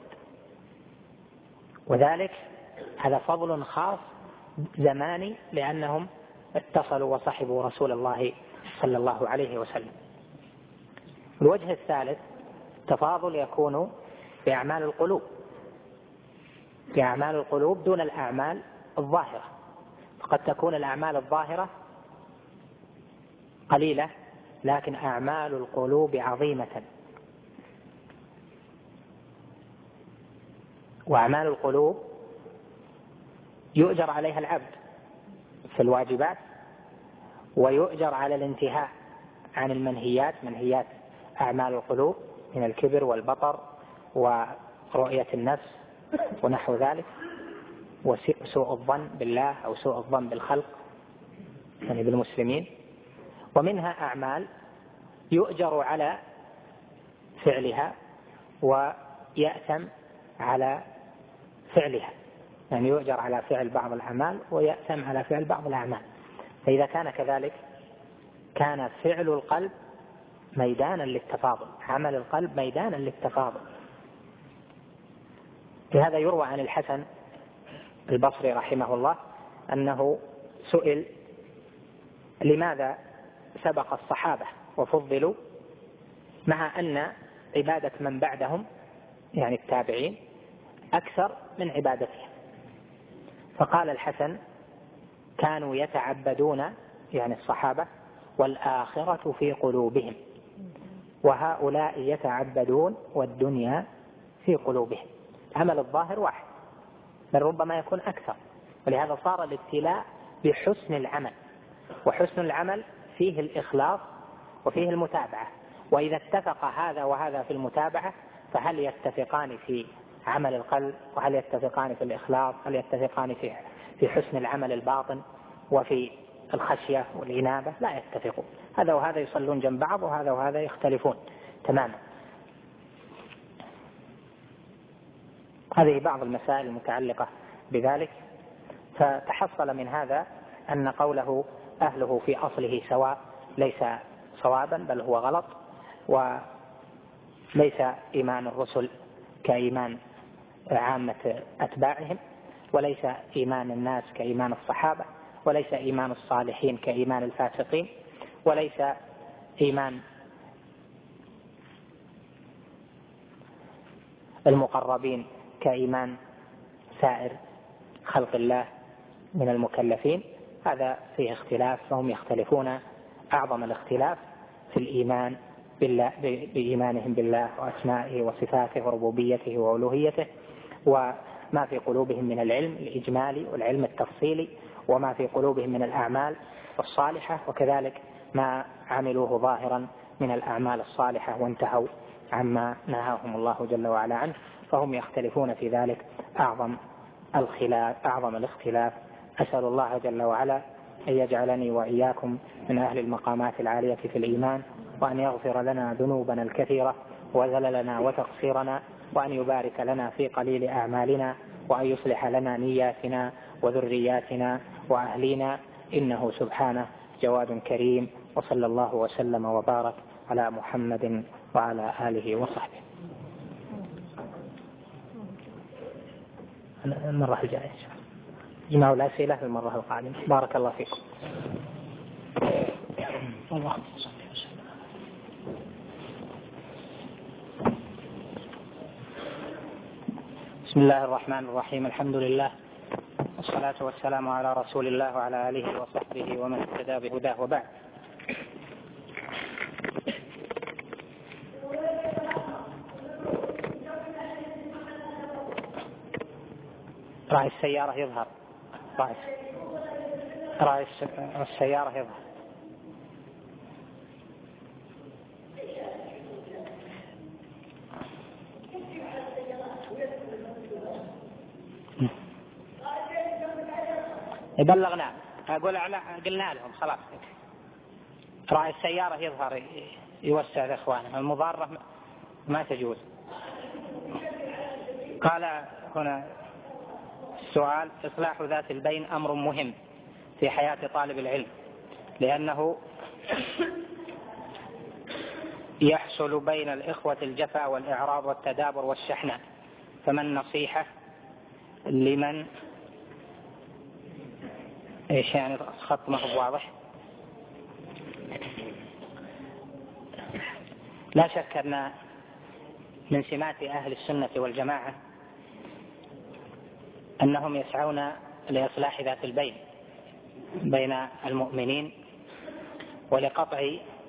وذلك هذا فضل خاص زماني لأنهم اتصلوا وصحبوا رسول الله صلى الله عليه وسلم. الوجه الثالث تفاضل يكون بأعمال القلوب، بأعمال القلوب دون الأعمال الظاهرة. فقد تكون الأعمال الظاهرة قليلة لكن أعمال القلوب عظيمة. وأعمال القلوب يؤجر عليها العبد في الواجبات، ويؤجر على الانتهاء عن المنهيات، منهيات أعمال القلوب من الكبر والبطر ورؤية النفس ونحو ذلك، وسوء الظن بالله أو سوء الظن بالخلق يعني بالمسلمين. ومنها أعمال يؤجر على فعلها ويأثم على فعلها، يعني يؤجر على فعل بعض الأعمال ويأثم على فعل بعض الأعمال. فإذا كان كذلك كان فعل القلب ميدانا للتفاضل، عمل القلب ميدانا للتفاضل. لهذا يروى عن الحسن البصري رحمه الله أنه سئل: لماذا سبق الصحابة وفضلوا مع أن عبادة من بعدهم يعني التابعين أكثر من عبادتهم؟ فقال الحسن: كانوا يتعبدون يعني الصحابة والآخرة في قلوبهم، وهؤلاء يتعبدون والدنيا في قلوبهم. عمل الظاهر واحد بل ربما يكون أكثر، ولهذا صار الابتلاء بحسن العمل، وحسن العمل فيه الإخلاص وفيه المتابعة. وإذا اتفق هذا وهذا في المتابعة فهل يتفقان في عمل القلب؟ وهل يتفقان في الإخلاص؟ هل يتفقان في في حسن العمل الباطن وفي الخشية والإنابة؟ لا يتفقون. هذا وهذا يصلون جنب بعض، وهذا وهذا يختلفون تماما. هذه بعض المسائل المتعلقة بذلك. فتحصل من هذا أن قوله أهله في أصله سواء ليس صوابا بل هو غلط، وليس إيمان الرسل كإيمان عامة أتباعهم، وليس إيمان الناس كإيمان الصحابة، وليس إيمان الصالحين كإيمان الفاسقين، وليس إيمان المقربين كإيمان سائر خلق الله من المكلفين. هذا فيه اختلاف، فهم يختلفون أعظم الاختلاف في الإيمان بالله، بإيمانهم بالله وأسمائه وصفاته وربوبيته وألوهيته، وما في قلوبهم من العلم الإجمالي والعلم التفصيلي، وما في قلوبهم من الأعمال الصالحة، وكذلك ما عملوه ظاهرا من الأعمال الصالحة وانتهوا عما نهاهم الله جل وعلا عنه. فهم يختلفون في ذلك أعظم الخلاف أعظم الاختلاف. أسأل الله جل وعلا أن يجعلني وإياكم من أهل المقامات العالية في الإيمان، وأن يغفر لنا ذنوبنا الكثيرة وزللنا وتقصيرنا، وأن يبارك لنا في قليل أعمالنا، وأن يصلح لنا نياتنا وذرياتنا وأهلينا، إنه سبحانه جواد كريم. وصلى الله وسلم وبارك على محمد وعلى آله وصحبه. المرة الجاية إن شاء الله. اجمعوا الأسئلة في المرة القادمة. بارك الله فيكم. اللهم صل وسلم. بسم الله الرحمن الرحيم. الحمد لله والصلاة والسلام على رسول الله وعلى آله وصحبه ومن اهتدى بهداه، وبعد. راعي السيارة يظهر، راعي راعي السيارة يظهر. بلغنا، أقول قلنا لهم خلاص. راعي السيارة يظهر يوسع لإخوانه، المضارة ما تجوز. قال هنا السؤال: إصلاح ذات البين أمر مهم في حياة طالب العلم، لأنه يحصل بين الإخوة الجفا والإعراض والتدابر والشحناء، فما النصيحة لمن ايش يعني الخط ما هو واضح؟ لا شك ان من سمات اهل السنة والجماعة انهم يسعون لاصلاح ذات البين بين المؤمنين ولقطع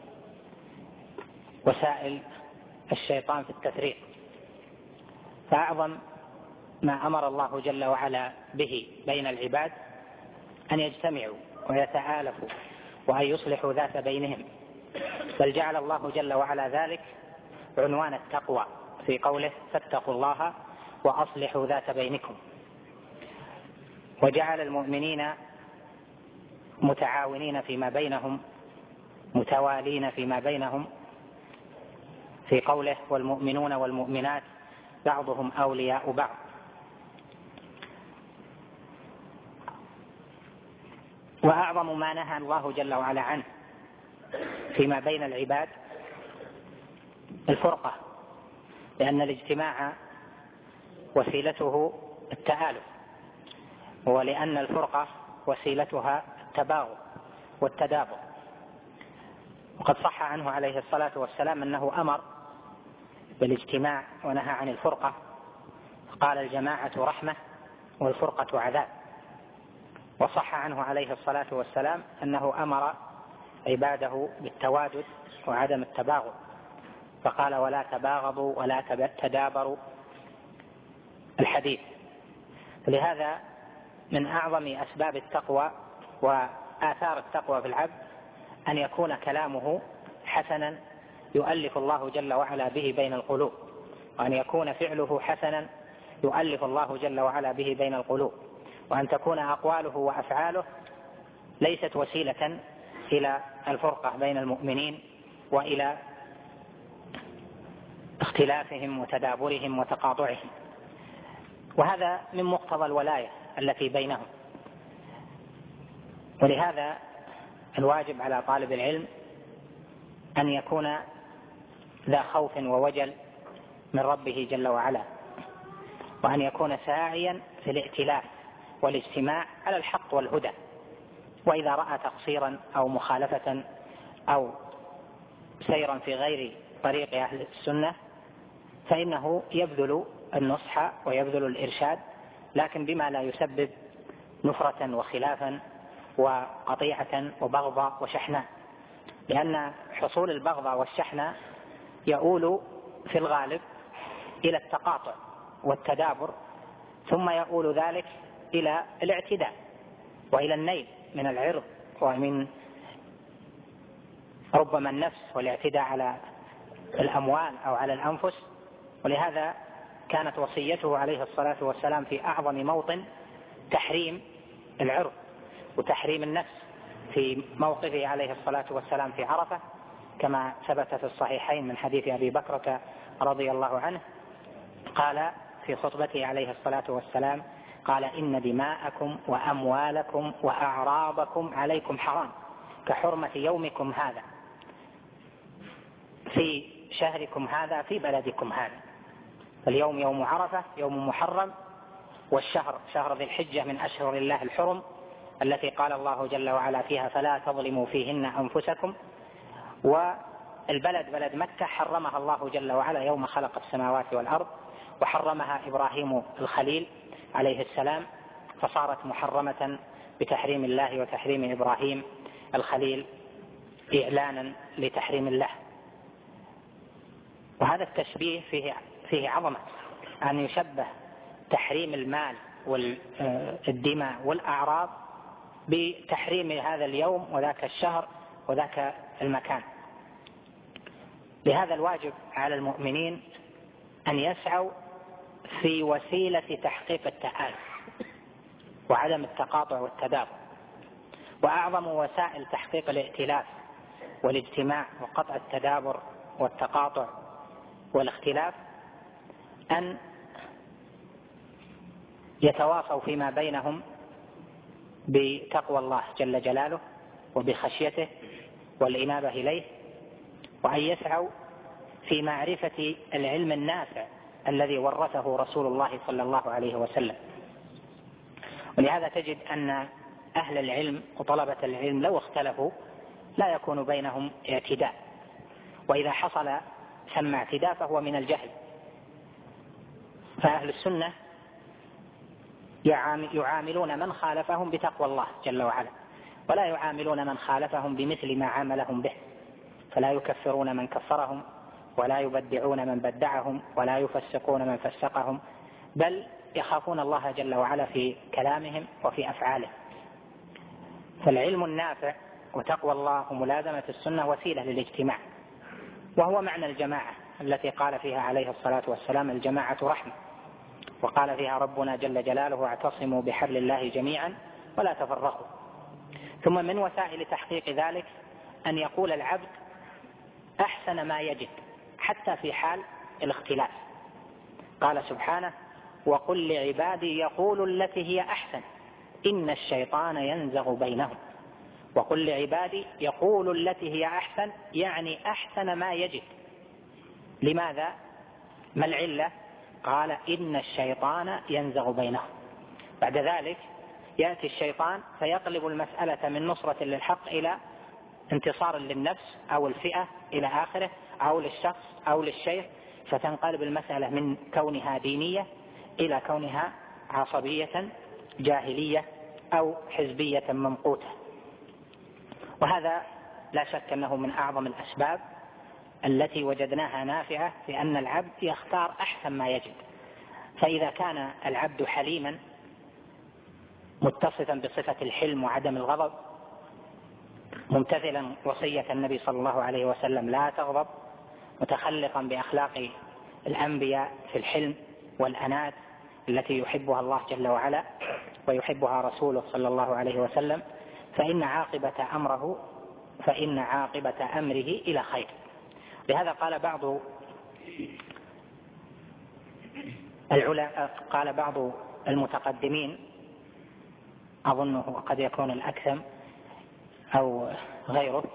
وسائل الشيطان في التفريق. فاعظم ما امر الله جل وعلا به بين العباد أن يجتمعوا ويتآلفوا وأن يصلحوا ذات بينهم، بل جعل الله جل وعلا ذلك عنوان التقوى في قوله: فاتقوا الله وأصلحوا ذات بينكم. وجعل المؤمنين متعاونين فيما بينهم، متوالين فيما بينهم في قوله: والمؤمنون والمؤمنات بعضهم أولياء بعض. وأعظم ما نهى الله جل وعلا عنه فيما بين العباد الفرقة، لأن الاجتماع وسيلته التآلف، ولأن الفرقة وسيلتها التباغض والتدابر. وقد صح عنه عليه الصلاة والسلام أنه أمر بالاجتماع ونهى عن الفرقة، قال: الجماعة رحمة والفرقة عذاب. وصح عنه عليه الصلاة والسلام أنه أمر عباده بالتوادد وعدم التباغض، فقال: ولا تباغضوا ولا تدابروا الحديث. لهذا من أعظم أسباب التقوى وآثار التقوى في العبد أن يكون كلامه حسنا يؤلف الله جل وعلا به بين القلوب، وأن يكون فعله حسنا يؤلف الله جل وعلا به بين القلوب، وأن تكون أقواله وأفعاله ليست وسيلة إلى الفرقة بين المؤمنين وإلى اختلافهم وتدابرهم وتقاطعهم. وهذا من مقتضى الولاية التي بينهم. ولهذا الواجب على طالب العلم أن يكون ذا خوف ووجل من ربه جل وعلا، وأن يكون ساعيا في الائتلاف والاجتماع على الحق والهدى. وإذا رأى تقصيرا أو مخالفة أو سيرا في غير طريق أهل السنة فإنه يبذل النصح ويبذل الإرشاد، لكن بما لا يسبب نفرة وخلافا وقطيعة وبغضة وشحناء، لأن حصول البغضة والشحناء يؤول في الغالب إلى التقاطع والتدابر، ثم يؤول ذلك إلى الاعتداء وإلى النيل من العرض ومن ربما النفس والاعتداء على الأموال أو على الأنفس. ولهذا كانت وصيته عليه الصلاة والسلام في أعظم موطن تحريم العرض وتحريم النفس، في موقفه عليه الصلاة والسلام في عرفة، كما ثبت في الصحيحين من حديث أبي بكرة رضي الله عنه، قال في خطبته عليه الصلاة والسلام: قال: إن دماءكم وأموالكم وأعراضكم عليكم حرام كحرمة يومكم هذا في شهركم هذا في بلدكم هذا. فاليوم يوم عرفة يوم محرم، والشهر شهر ذي الحجة من أشهر الله الحرم التي قال الله جل وعلا فيها: فلا تظلموا فيهن أنفسكم. والبلد بلد مكة حرمها الله جل وعلا يوم خلق السماوات والأرض، وحرمها إبراهيم الخليل عليه السلام، فصارت محرمة بتحريم الله وتحريم إبراهيم الخليل إعلانا لتحريم الله. وهذا التشبيه فيه فيه عظمة، أن يشبه تحريم المال والدماء والأعراض بتحريم هذا اليوم وذاك الشهر وذاك المكان. لهذا الواجب على المؤمنين أن يسعوا في وسيلة تحقيق التآلف وعدم التقاطع والتدابر. وأعظم وسائل تحقيق الائتلاف والاجتماع وقطع التدابر والتقاطع والاختلاف أن يتواصوا فيما بينهم بتقوى الله جل جلاله وبخشيته والإنابة إليه، وأن يسعوا في معرفة العلم النافع الذي ورثه رسول الله صلى الله عليه وسلم. ولهذا تجد أن أهل العلم وطلبة العلم لو اختلفوا لا يكون بينهم اعتداء، وإذا حصل ثم اعتداء فهو من الجهل. فأهل السنة يعاملون من خالفهم بتقوى الله جل وعلا، ولا يعاملون من خالفهم بمثل ما عاملهم به، فلا يكفرون من كفرهم، ولا يبدعون من بدعهم، ولا يفسقون من فسقهم، بل يخافون الله جل وعلا في كلامهم وفي أفعالهم. فالعلم النافع وتقوى الله وملازمة السنة وسيلة للاجتماع، وهو معنى الجماعة التي قال فيها عليه الصلاة والسلام: الجماعة رحمة. وقال فيها ربنا جل جلاله: واعتصموا بحبل الله جميعا ولا تفرقوا. ثم من وسائل تحقيق ذلك أن يقول العبد أحسن ما يجد حتى في حال الاختلاف. قال سبحانه: وقل لعبادي يقولوا التي هي أحسن إن الشيطان ينزغ بينهم. وقل لعبادي يقولوا التي هي أحسن، يعني أحسن ما يجد. لماذا؟ ما العلة؟ قال: إن الشيطان ينزغ بينهم. بعد ذلك يأتي الشيطان فيقلب المسألة من نصرة للحق إلى انتصار للنفس أو الفئة إلى آخره، أو للشخص أو للشيخ، فتنقلب المسألة من كونها دينية إلى كونها عصبية جاهلية أو حزبية ممقوتة. وهذا لا شك أنه من أعظم الأسباب التي وجدناها نافعة في أن العبد يختار أحسن ما يجد. فإذا كان العبد حليما متصفا بصفة الحلم وعدم الغضب، ممتثلا وصية النبي صلى الله عليه وسلم لا تغضب، متخلقا بأخلاق الأنبياء في الحلم والأنات التي يحبها الله جل وعلا ويحبها رسوله صلى الله عليه وسلم، فإن عاقبة أمره فإن عاقبة أمره إلى خير. لهذا قال بعض العلماء قال بعض المتقدمين، أظنه قد يكون الأكثم أو غيره،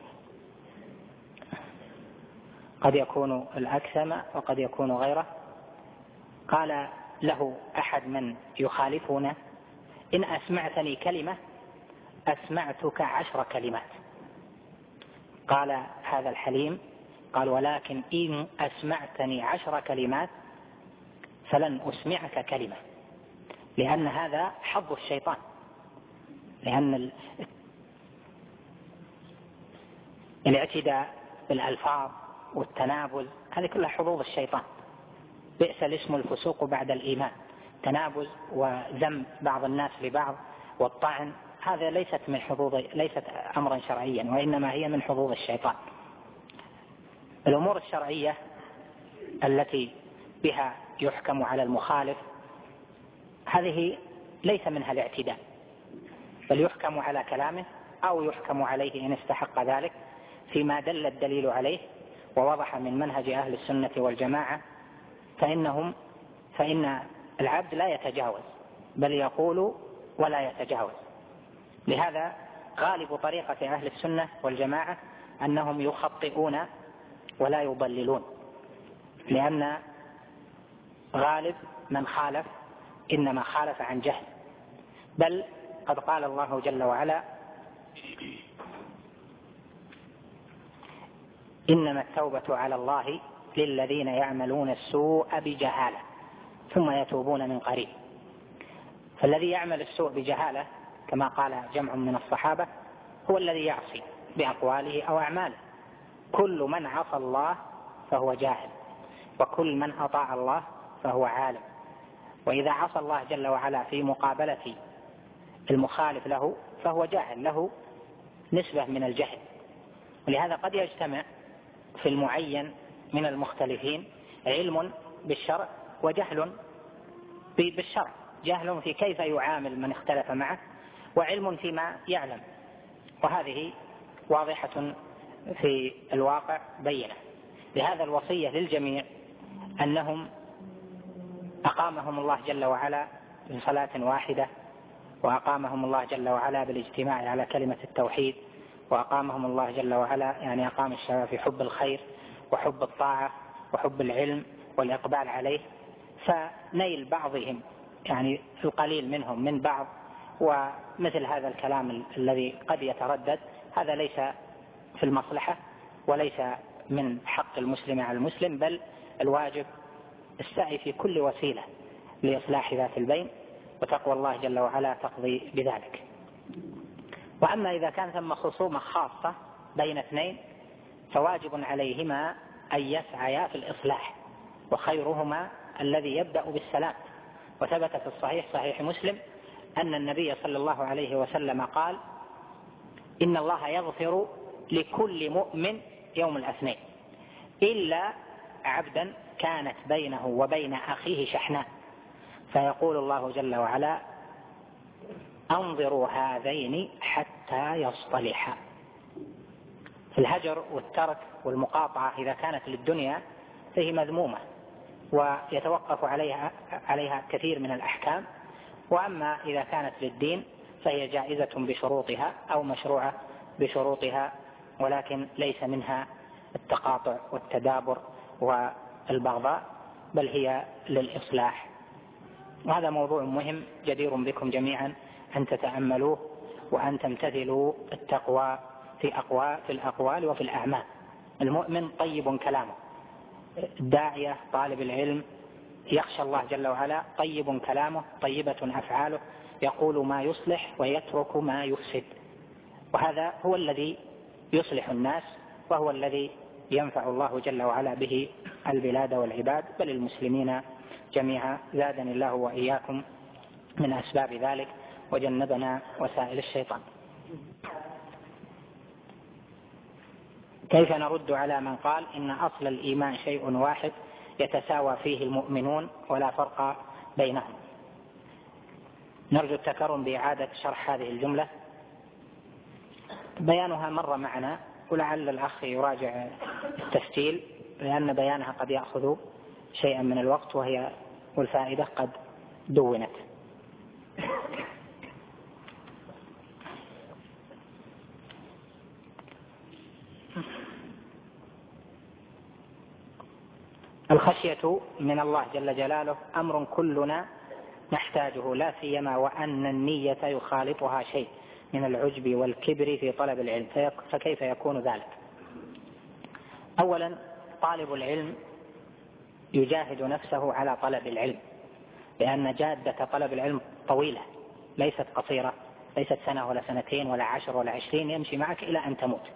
قد يكون الأكثم وقد يكون غيره، قال له أحد من يخالفنا: إن أسمعتني كلمة أسمعتك عشر كلمات. قال هذا الحليم: قال: ولكن إن أسمعتني عشر كلمات فلن أسمعك كلمة، لأن هذا حظ الشيطان، لأن الاعتداء بالألفاظ والتنابز هذه كلها حظوظ الشيطان. بئس الاسم الفسوق بعد الإيمان، تنابز وذم بعض الناس لبعض والطعن، هذا ليست من حظوظ ليست أمرا شرعيا، وإنما هي من حظوظ الشيطان. الأمور الشرعية التي بها يحكم على المخالف هذه ليس منها الاعتداء، بل يحكم على كلامه أو يحكم عليه إن استحق ذلك فيما دل الدليل عليه ووضح من منهج أهل السنة والجماعة، فإنهم فإن العبد لا يتجاوز بل يقول ولا يتجاوز. لهذا غالب طريقة أهل السنة والجماعة أنهم يخطئون ولا يضللون، لأن غالب من خالف إنما خالف عن جهل. بل قد قال الله جل وعلا: إنما التوبة على الله للذين يعملون السوء بجهالة ثم يتوبون من قريب. فالذي يعمل السوء بجهالة كما قال جمع من الصحابة هو الذي يعصي بأقواله أو أعماله. كل من عصى الله فهو جاهل، وكل من أطاع الله فهو عالم. وإذا عصى الله جل وعلا في مقابلة المخالف له فهو جاهل، له نسبة من الجهل. ولهذا قد يجتمع في المعين من المختلفين علم بالشرع وجهل بالشرع، جهل في كيف يعامل من اختلف معه، وعلم فيما يعلم، وهذه واضحة في الواقع بينة. لهذا الوصية للجميع أنهم أقامهم الله جل وعلا بصلاة واحدة، وأقامهم الله جل وعلا بالاجتماع على كلمة التوحيد، وأقامهم الله جل وعلا يعني أقام الشباب في حب الخير وحب الطاعة وحب العلم والإقبال عليه. فنيل بعضهم يعني القليل منهم من بعض ومثل هذا الكلام الذي قد يتردد هذا ليس في المصلحة وليس من حق المسلم على المسلم، بل الواجب السعي في كل وسيلة لإصلاح ذات البين، وتقوى الله جل وعلا تقضي بذلك. وأما إذا كان ثم خصومة خاصة بين اثنين فواجب عليهما أن يسعيا في الإصلاح، وخيرهما الذي يبدأ بالسلام. وثبت في الصحيح صحيح مسلم أن النبي صلى الله عليه وسلم قال: إن الله يغفر لكل مؤمن يوم الاثنين إلا عبدا كانت بينه وبين أخيه شحناء، فيقول الله جل وعلا: أنظروا هذين حتى يصطلحا. الهجر والترك والمقاطعة إذا كانت للدنيا فهي مذمومة ويتوقف عليها عليها كثير من الأحكام، وأما إذا كانت للدين فهي جائزة بشروطها أو مشروعة بشروطها، ولكن ليس منها التقاطع والتدابر والبغضاء، بل هي للإصلاح. وهذا موضوع مهم جدير بكم جميعا أن تتأملوه وأن تمتثلوا التقوى في أقوال في الأقوال وفي الأعمال. المؤمن طيب كلامه، الداعية طالب العلم يخشى الله جل وعلا طيب كلامه طيبة أفعاله، يقول ما يصلح ويترك ما يفسد، وهذا هو الذي يصلح الناس، وهو الذي ينفع الله جل وعلا به البلاد والعباد بل المسلمين جميعا. زادني الله وإياكم من أسباب ذلك وجنبنا وسائل الشيطان. كيف نرد على من قال إن أصل الإيمان شيء واحد يتساوى فيه المؤمنون ولا فرق بينهم؟ نرجو التكرم بإعادة شرح هذه الجملة، بيانها مر معنا ولعل الأخ يراجع التسجيل لأن بيانها قد يأخذ شيئا من الوقت وهي والفائدة قد دونت. الخشية من الله جل جلاله أمر كلنا نحتاجه، لا سيما وأن النية يخالطها شيء من العجب والكبر في طلب العلم، فكيف يكون ذلك؟ أولا، طالب العلم يجاهد نفسه على طلب العلم، لأن جادة طلب العلم طويلة ليست قصيرة، ليست سنة ولا سنتين ولا عشر ولا عشرين، يمشي معك إلى أن تموت.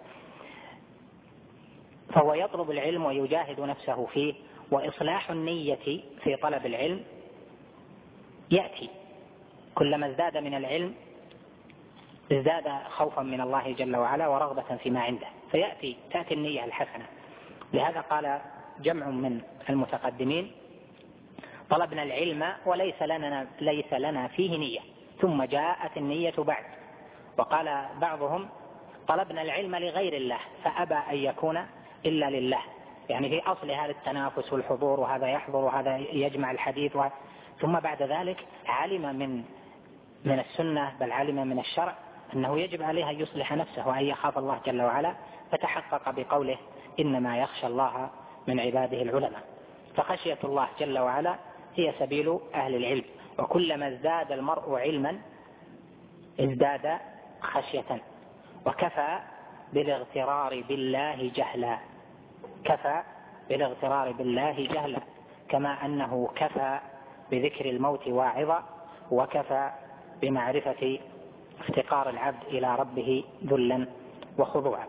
فهو يطلب العلم ويجاهد نفسه فيه، وإصلاح النية في طلب العلم يأتي كلما ازداد من العلم ازداد خوفا من الله جل وعلا ورغبة فيما عنده، فيأتي تأتي النية الحسنة. لهذا قال جمع من المتقدمين: طلبنا العلم وليس لنا ليس لنا فيه نية، ثم جاءت النية بعد. وقال بعضهم: طلبنا العلم لغير الله فأبى أن يكون إلا لله، يعني في أصل هذا التنافس والحضور، وهذا يحضر وهذا يجمع الحديث، ثم بعد ذلك علم من من السنة بل علم من الشرع أنه يجب عليه أن يصلح نفسه وأن يخاف الله جل وعلا، فتحقق بقوله: إنما يخشى الله من عباده العلماء. فخشية الله جل وعلا هي سبيل أهل العلم، وكلما ازداد المرء علما ازداد خشية، وكفى بالاغترار بالله جهلا. كفى بالاغترار بالله جهلا، كما أنه كفى بذكر الموت واعظا، وكفى بمعرفة افتقار العبد إلى ربه ذلا وخضوعا.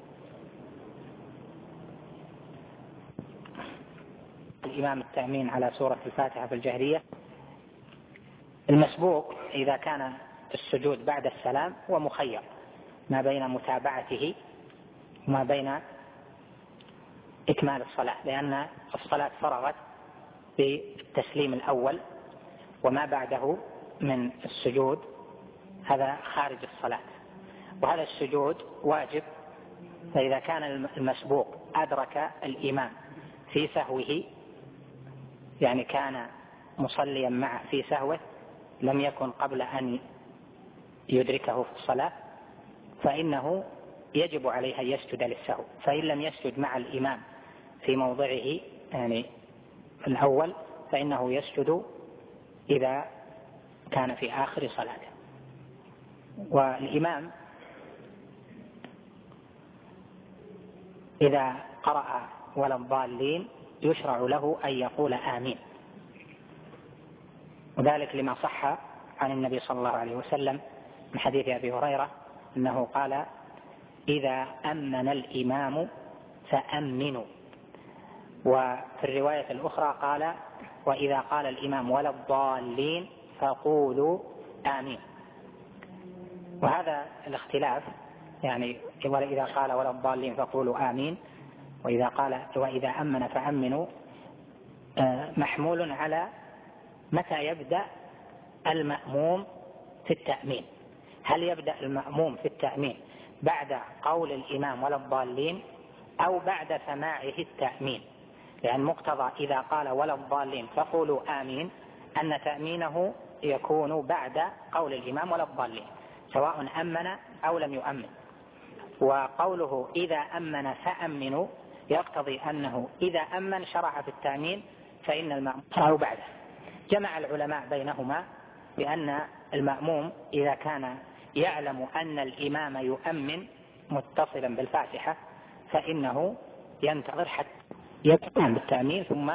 الإمام التأمين على سورة الفاتحة في الجهرية. المسبوق إذا كان السجود بعد السلام ومخير ما بين متابعته وما بين إكمال الصلاة، لأن الصلاة فرغت بالتسليم الأول، وما بعده من السجود هذا خارج الصلاة، وهذا السجود واجب. فإذا كان المسبوق أدرك الإمام في سهوه، يعني كان مصليا معه في سهوه لم يكن قبل أن يدركه في الصلاة، فإنه يجب عليه أن يسجد للسهو. فإن لم يسجد مع الإمام في موضعه يعني الأول فإنه يسجد إذا كان في آخر صلاته. والإمام إذا قرأ ولا الضالين يشرع له أن يقول آمين، وذلك لما صح عن النبي صلى الله عليه وسلم من حديث أبي هريرة أنه قال: إذا أمن الإمام فأمنوا. وفي الرواية الأخرى قال: وإذا قال الإمام ولا الضالين فقولوا آمين. وهذا الاختلاف، يعني إذا قال ولا الضالين فقولوا آمين، وإذا قال وإذا أمن فأمنوا، محمول على متى يبدأ المأموم في التأمين. هل يبدأ المأموم في التأمين بعد قول الإمام ولا الضالين أو بعد سماعه التأمين؟ لأن مقتضى إذا قال ولا الضالين فقولوا آمين أن تأمينه يكون بعد قول الإمام ولا الضالين سواء أمن أو لم يؤمن. وقوله إذا أمن فأمنوا يقتضي أنه إذا أمن شرع في التأمين فإن المأموم أو بعده. جمع العلماء بينهما بأن المأموم إذا كان يعلم أن الإمام يؤمن متصلا بالفاتحة فإنه ينتظر حتى يقوم بالتأمين ثم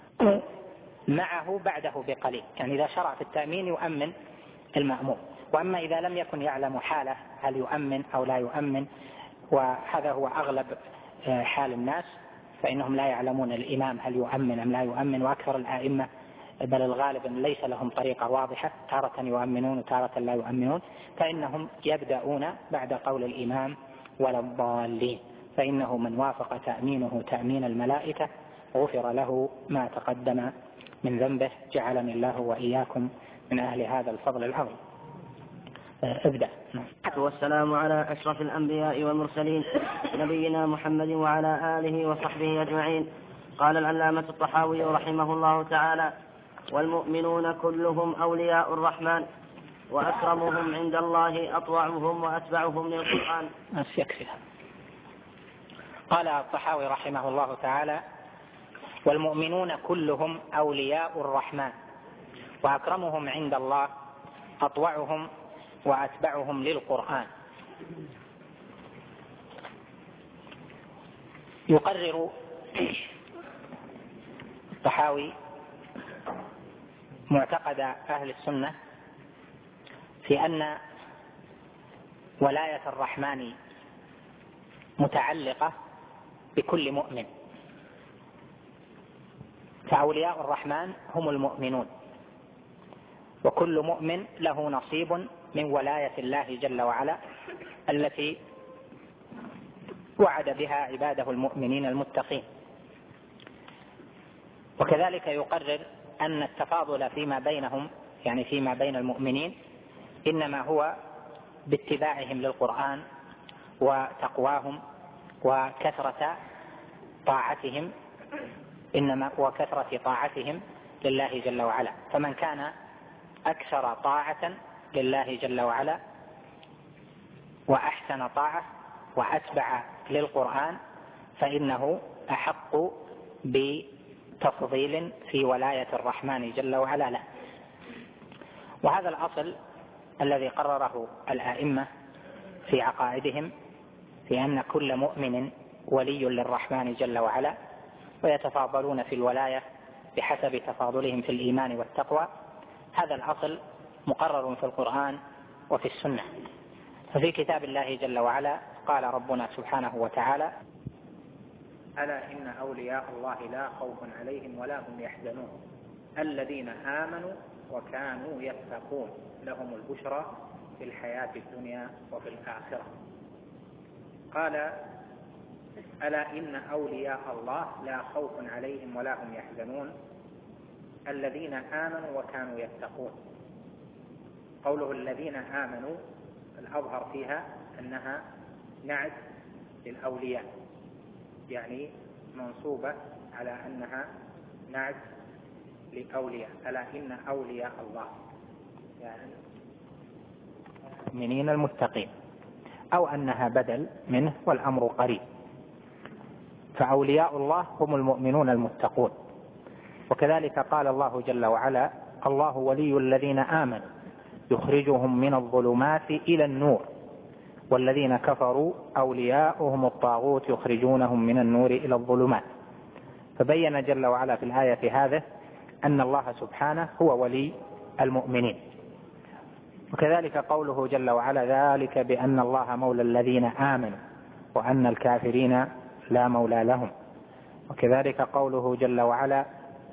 معه بعده بقليل، يعني إذا شرع في التأمين يؤمن المأموم. وأما إذا لم يكن يعلم حاله هل يؤمن أو لا يؤمن، وهذا هو أغلب حال الناس، فإنهم لا يعلمون الإمام هل يؤمن أم لا يؤمن، وأكثر الآئمة بل الغالب ليس لهم طريقة واضحة، تارة يؤمنون وتارة لا يؤمنون، فإنهم يبدأون بعد قول الإمام ولا الضالين، فإنه من وافق تأمينه تأمين الملائكة غفر له ما تقدم من ذنبه. جعلني الله وإياكم من أهل هذا الفضل العظيم. ابدأ. والسلام على أشرف الأنبياء والمرسلين نبينا محمد وعلى آله وصحبه أجمعين. قال العلامة الطحاوي رحمه الله تعالى: والمؤمنون كلهم أولياء الرحمن، وأكرمهم عند الله أطوعهم وأتبعهم للقرآن. قال الطحاوي رحمه الله تعالى: والمؤمنون كلهم أولياء الرحمن، وأكرمهم عند الله أطوعهم وأتبعهم للقرآن. يقرر الطحاوي معتقد أهل السنة في أن ولاية الرحمن متعلقة بكل مؤمن، فأولياء الرحمن هم المؤمنون، وكل مؤمن له نصيب من ولاية الله جل وعلا التي وعد بها عباده المؤمنين المتقين. وكذلك يقرر أن التفاضل فيما بينهم، يعني فيما بين المؤمنين، إنما هو باتباعهم للقرآن وتقواهم وكثرة طاعتهم، إنما وكثرة طاعتهم لله جل وعلا. فمن كان أكثر طاعة لله جل وعلا وأحسن طاعة وأتبع للقرآن فإنه أحق بتفضيل في ولاية الرحمن جل وعلا له. وهذا الأصل الذي قرره الآئمة في عقائدهم، في أن كل مؤمن ولي للرحمن جل وعلا، ويتفاضلون في الولاية بحسب تفاضلهم في الإيمان والتقوى. هذا الأصل مقرر في القرآن وفي السنة. ففي كتاب الله جل وعلا قال ربنا سبحانه وتعالى: ألا إن أولياء الله لا خوف عليهم ولا هم يحزنون الذين آمنوا وكانوا يتقون لهم البشرى في الحياة الدنيا وفي الآخرة. قال: ألا إن أولياء الله لا خوف عليهم ولا هم يحزنون الذين آمنوا وكانوا يتقون. قوله الذين آمنوا الأظهر فيها أنها نعت للأولياء، يعني منصوبة على أنها نعت لأولياء. ألا إن أولياء الله يعني المؤمنين المتقين، أو أنها بدل منه والأمر قريب. فأولياء الله هم المؤمنون المتقون. وكذلك قال الله جل وعلا: الله ولي الذين آمنوا يخرجهم من الظلمات إلى النور والذين كفروا أولياؤهم الطاغوت يخرجونهم من النور إلى الظلمات. فبين جل وعلا في الآية هذه أن الله سبحانه هو ولي المؤمنين. وكذلك قوله جل وعلا: ذلك بأن الله مولى الذين آمنوا وأن الكافرين لا مولى لهم. وكذلك قوله جل وعلا: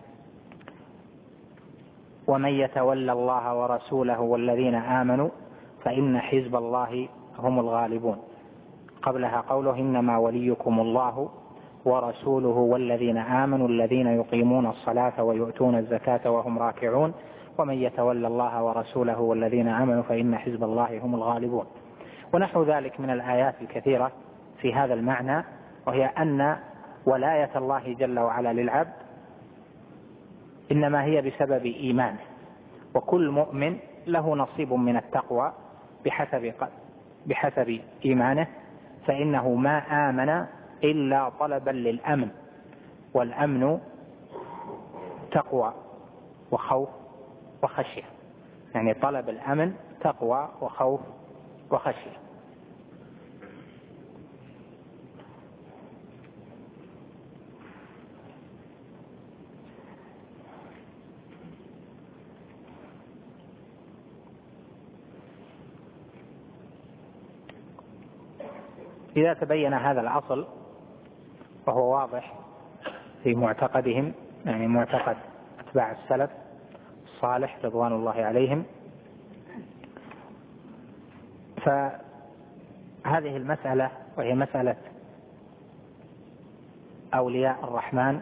ومن يتولى الله ورسوله والذين آمنوا فإن حزب الله هم الغالبون. قبلها قوله: إنما وليكم الله ورسوله والذين آمنوا الذين يقيمون الصلاة ويؤتون الزكاة وهم راكعون ومن يتولى الله ورسوله والذين آمنوا فإن حزب الله هم الغالبون. ونحو ذلك من الآيات الكثيرة في هذا المعنى، وهي أن ولاية الله جل وعلا للعبد إنما هي بسبب إيمانه، وكل مؤمن له نصيب من التقوى بحسب بحسب إيمانه، فإنه ما آمن إلا طلبا للأمن، والأمن تقوى وخوف وخشية، يعني طلب الأمن تقوى وخوف وخشية. إذا تبين هذا الأصل وهو واضح في معتقدهم، يعني معتقد أتباع السلف الصالح رضوان الله عليهم، فهذه المسألة وهي مسألة أولياء الرحمن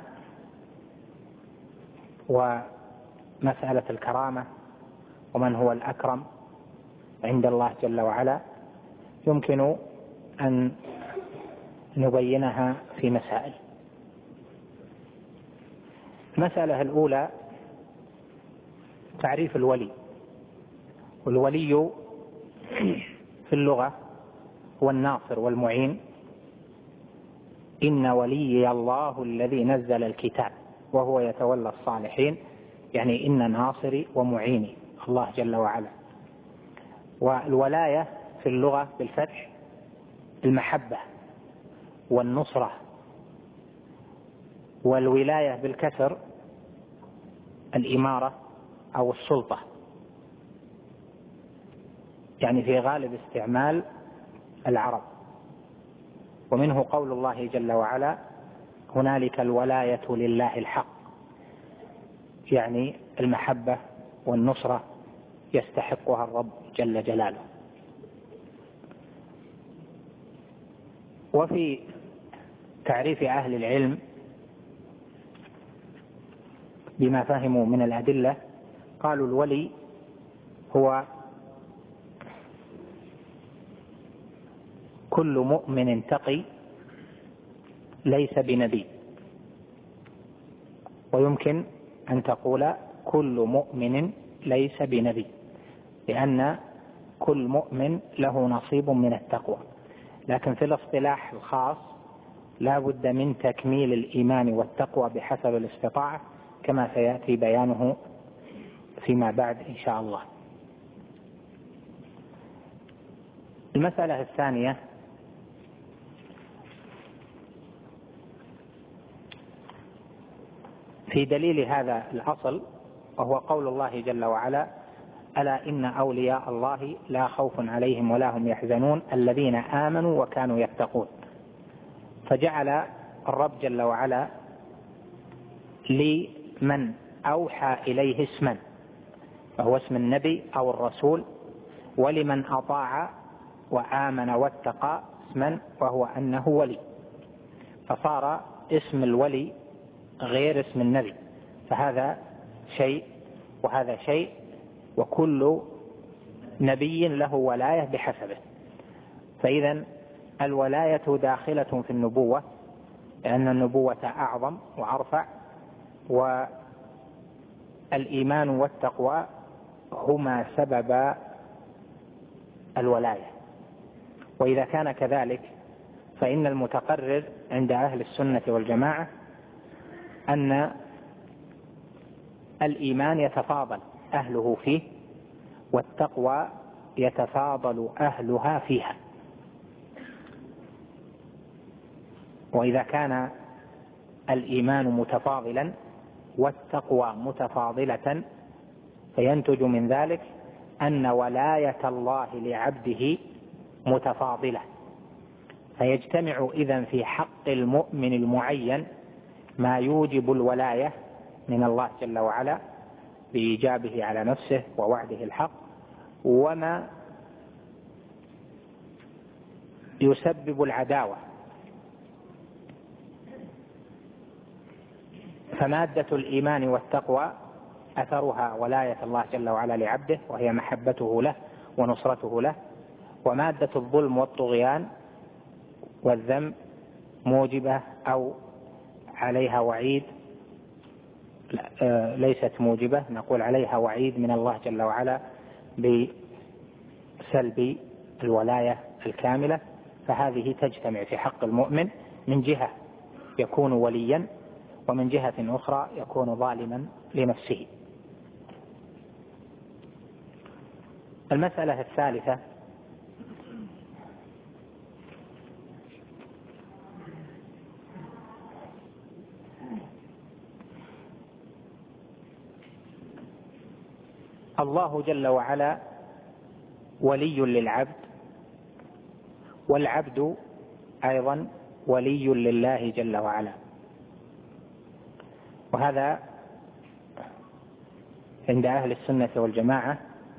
ومسألة الكرامة ومن هو الأكرم عند الله جل وعلا يمكن أن نبينها في مسائل. المسألة الأولى تعريف الولي. والولي في اللغة هو الناصر والمعين. إن ولي الله الذي نزل الكتاب وهو يتولى الصالحين، يعني إن ناصري ومعيني الله جل وعلا. والولاية في اللغة بالفتح المحبة والنصرة، والولاية بالكسر الإمارة أو السلطة، يعني في غالب استعمال العرب. ومنه قول الله جل وعلا: هنالك الولاية لله الحق، يعني المحبة والنصرة يستحقها الرب جل جلاله. وفي تعريف أهل العلم بما فهموا من الأدلة قالوا: الولي هو كل مؤمن تقي ليس بنبي. ويمكن أن تقول كل مؤمن ليس بنبي، لأن كل مؤمن له نصيب من التقوى، لكن في الاصطلاح الخاص لا بد من تكميل الإيمان والتقوى بحسب الاستطاعة، كما سيأتي بيانه فيما بعد إن شاء الله. المسألة الثانية في دليل هذا الأصل، وهو قول الله جل وعلا: ألا إن أولياء الله لا خوف عليهم ولا هم يحزنون الذين آمنوا وكانوا يتقون. فجعل الرب جل وعلا لمن أوحى إليه اسما، وهو اسم النبي أو الرسول، ولمن أطاع وآمن واتقى اسما، وهو أنه ولي. فصار اسم الولي غير اسم النبي، فهذا شيء وهذا شيء، وكل نبي له ولاية بحسبه. فإذا الولاية داخلة في النبوة، لأن النبوة أعظم وأرفع، والإيمان والتقوى هما سبب الولاية. وإذا كان كذلك فإن المتقرر عند أهل السنة والجماعة أن الإيمان يتفاضل أهله فيه، والتقوى يتفاضل أهلها فيها. وإذا كان الإيمان متفاضلا والتقوى متفاضلة فينتج من ذلك أن ولاية الله لعبده متفاضلة، فيجتمع إذن في حق المؤمن المعين ما يوجب الولاية من الله جل وعلا بإيجابه على نفسه ووعده الحق، وما يسبب العداوة. فمادة الإيمان والتقوى أثرها ولاية الله جل وعلا لعبده، وهي محبته له ونصرته له. ومادة الظلم والطغيان والذنب موجبة أو عليها وعيد، ليست موجبة، نقول عليها وعيد من الله جل وعلا بسلب الولاية الكاملة. فهذه تجتمع في حق المؤمن، من جهة يكون وليا، ومن جهة أخرى يكون ظالما لنفسه. المسألة الثالثة: الله جل وعلا ولي للعبد، والعبد أيضا ولي لله جل وعلا. وهذا عند أهل السنة والجماعة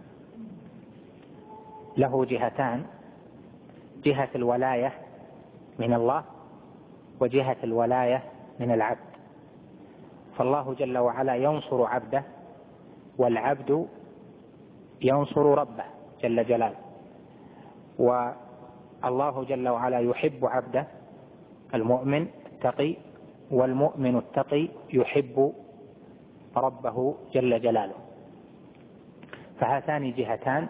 له جهتان: جهة الولاية من الله، وجهة الولاية من العبد. فالله جل وعلا ينصر عبده، والعبد ينصر ربه جل جلاله. والله جل وعلا يحب عبده المؤمن التقي، والمؤمن التقي يحب ربه جل جلاله. فهاتان جهتان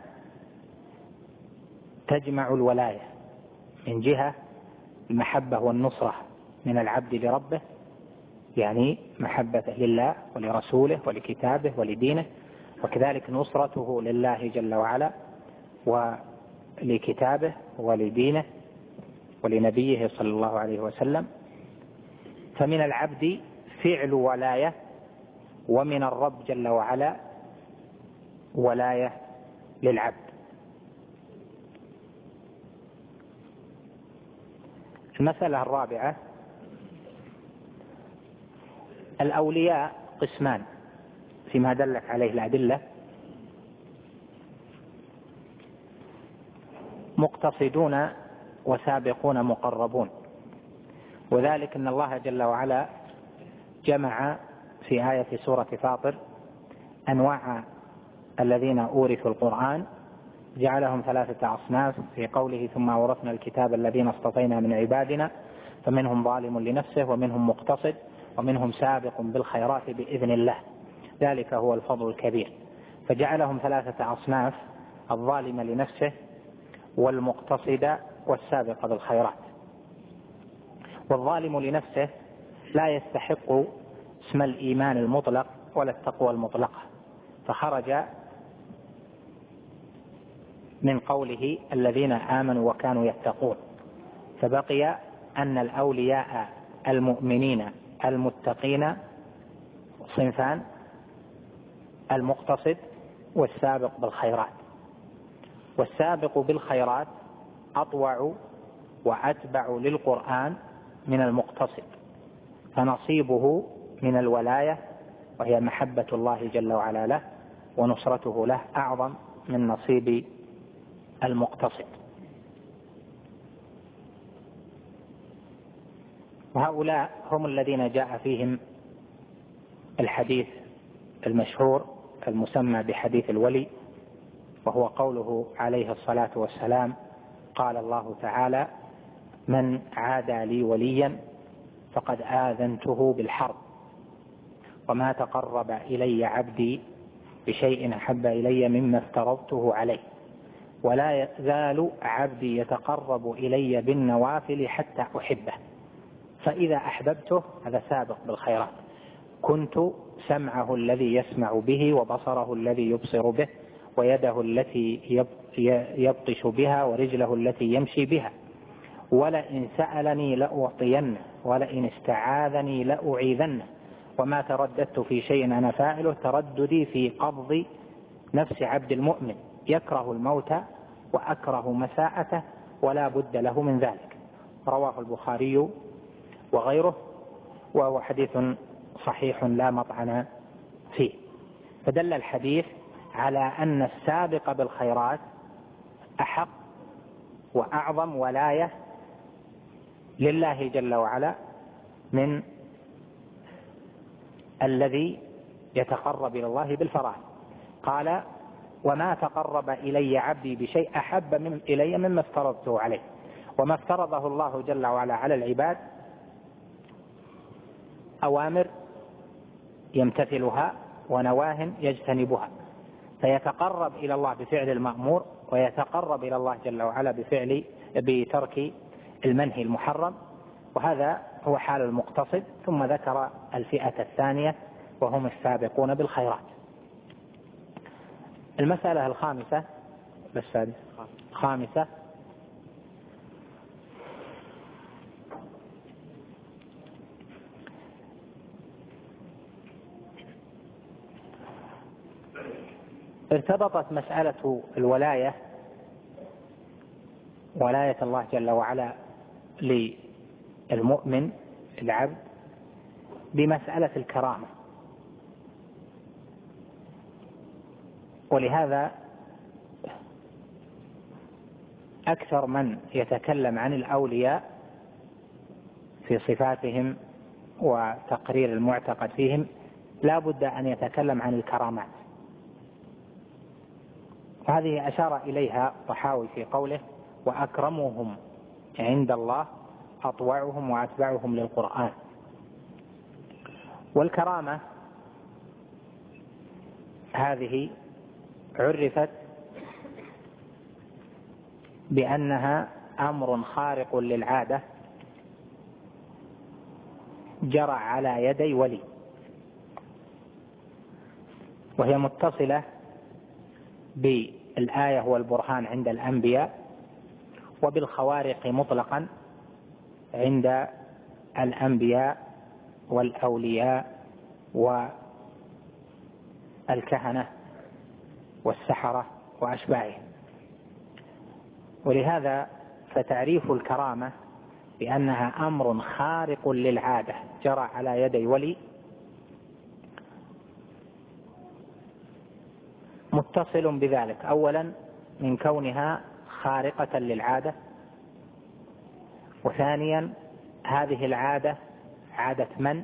تجمع الولاية، من جهة المحبة والنصرة من العبد لربه، يعني محبته لله ولرسوله ولكتابه ولدينه، وكذلك نصرته لله جل وعلا ولكتابه ولدينه ولنبيه صلى الله عليه وسلم. فمن العبد فعل ولاية، ومن الرب جل وعلا ولاية للعبد. المسألة الرابعة: الأولياء قسمان فيما دلت عليه الأدلة: مقتصدون وسابقون مقربون. وذلك أن الله جل وعلا جمع في آية سورة فاطر أنواع الذين أورثوا القرآن، جعلهم ثلاثة أصناف في قوله: ثم أورثنا الكتاب الذين اصطفينا من عبادنا فمنهم ظالم لنفسه ومنهم مقتصد ومنهم سابق بالخيرات بإذن الله، ذلك هو الفضل الكبير. فجعلهم ثلاثة أصناف: الظالم لنفسه والمقتصد والسابق بالخيرات. والظالم لنفسه لا يستحق اسم الإيمان المطلق ولا التقوى المطلقة، فخرج من قوله الذين آمنوا وكانوا يتقون، فبقي أن الأولياء المؤمنين المتقين صنفان: المقتصد والسابق بالخيرات. والسابق بالخيرات أطوع وأتبع للقرآن من المقتصد، فنصيبه من الولاية وهي محبة الله جل وعلا له ونصرته له أعظم من نصيب المقتصد. وهؤلاء هم الذين جاء فيهم الحديث المشهور المسمى بحديث الولي، وهو قوله عليه الصلاة والسلام: قال الله تعالى: من عادى لي وليا فقد آذنته بالحرب، وما تقرب إلي عبدي بشيء أحب إلي مما افترضته عليه، ولا يزال عبدي يتقرب إلي بالنوافل حتى أحبه، فإذا أحببته، هذا سابق بالخيرات، كنت سمعه الذي يسمع به، وبصره الذي يبصر به، ويده التي يبطش بها، ورجله التي يمشي بها، ولئن سألني لأعطينه، ولئن استعاذني لأعيذنه، وما ترددت في شيء أنا فاعله ترددي في قبض نفس عبد المؤمن، يكره الموت وأكره مساءته ولا بد له من ذلك. رواه البخاري وغيره، وهو حديث صحيح لا مطعن فيه. فدل الحديث على أن السابق بالخيرات أحق وأعظم ولاية لله جل وعلا من الذي يتقرب إلى الله بالفرائض. قال: وما تقرب إلي عبدي بشيء أحب من إلي مما افترضته عليه. وما افترضه الله جل وعلا على العباد أوامر يمتثلها ونواه يجتنبها، فيتقرب إلى الله بفعل المأمور، ويتقرب إلى الله جل وعلا بفعل بترك المنهي المحرم، وهذا هو حال المقتصد. ثم ذكر الفئة الثانية وهم السابقون بالخيرات. المسألة الخامسة السادسة الخامسة ارتبطت مسألة الولاية، ولاية الله جل وعلا للمؤمن العبد، بمسألة الكرامة. ولهذا أكثر من يتكلم عن الأولياء في صفاتهم وتقرير المعتقد فيهم لا بد أن يتكلم عن الكرامات، وهذه أشار إليها الطحاوي في قوله: وأكرمهم عند الله أطوعهم وأتبعهم للقرآن. والكرامة هذه عرفت بأنها أمر خارق للعادة جرى على يدي ولي، وهي متصلة بالآية والبرهان عند الأنبياء، وبالخوارق مطلقا عند الأنبياء والأولياء والكهنة والسحرة وأشباههم. ولهذا فتعريف الكرامة بأنها أمر خارق للعادة جرى على يدي ولي متصل بذلك، أولا من كونها خارقة للعادة، وثانيا هذه العادة عادة من،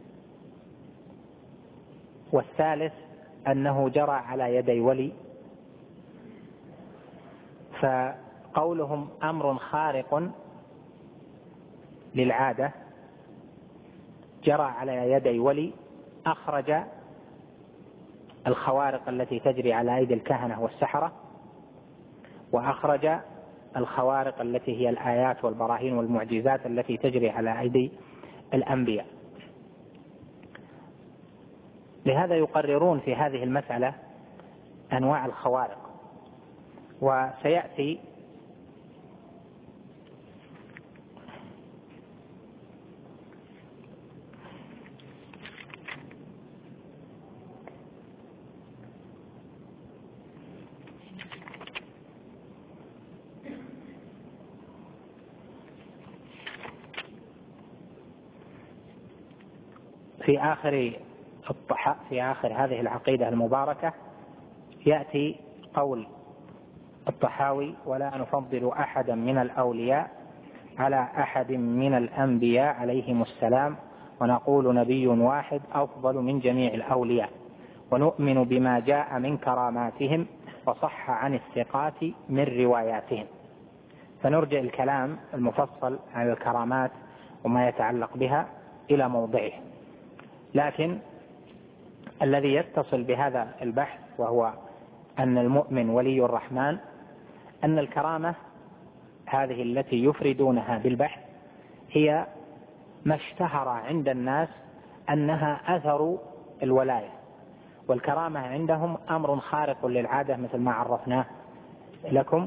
والثالث أنه جرى على يدي ولي. فقولهم أمر خارق للعادة جرى على يدي ولي أخرج الخوارق التي تجري على أيدي الكهنة والسحرة، وأخرج الخوارق التي هي الآيات والبراهين والمعجزات التي تجري على أيدي الأنبياء. لهذا يقررون في هذه المسألة أنواع الخوارق، وسيأتي في آخر في آخر هذه العقيدة المباركة يأتي قول الطحاوي: ولا نفضل أحدا من الأولياء على أحد من الأنبياء عليهم السلام، ونقول نبي واحد أفضل من جميع الأولياء، ونؤمن بما جاء من كراماتهم وصح عن الثقات من رواياتهم. فنرجع الكلام المفصل عن الكرامات وما يتعلق بها إلى موضعه، لكن الذي يتصل بهذا البحث وهو أن المؤمن ولي الرحمن، أن الكرامة هذه التي يفردونها بالبحث هي ما اشتهر عند الناس أنها أثر الولاية، والكرامة عندهم أمر خارق للعادة مثل ما عرفناه لكم،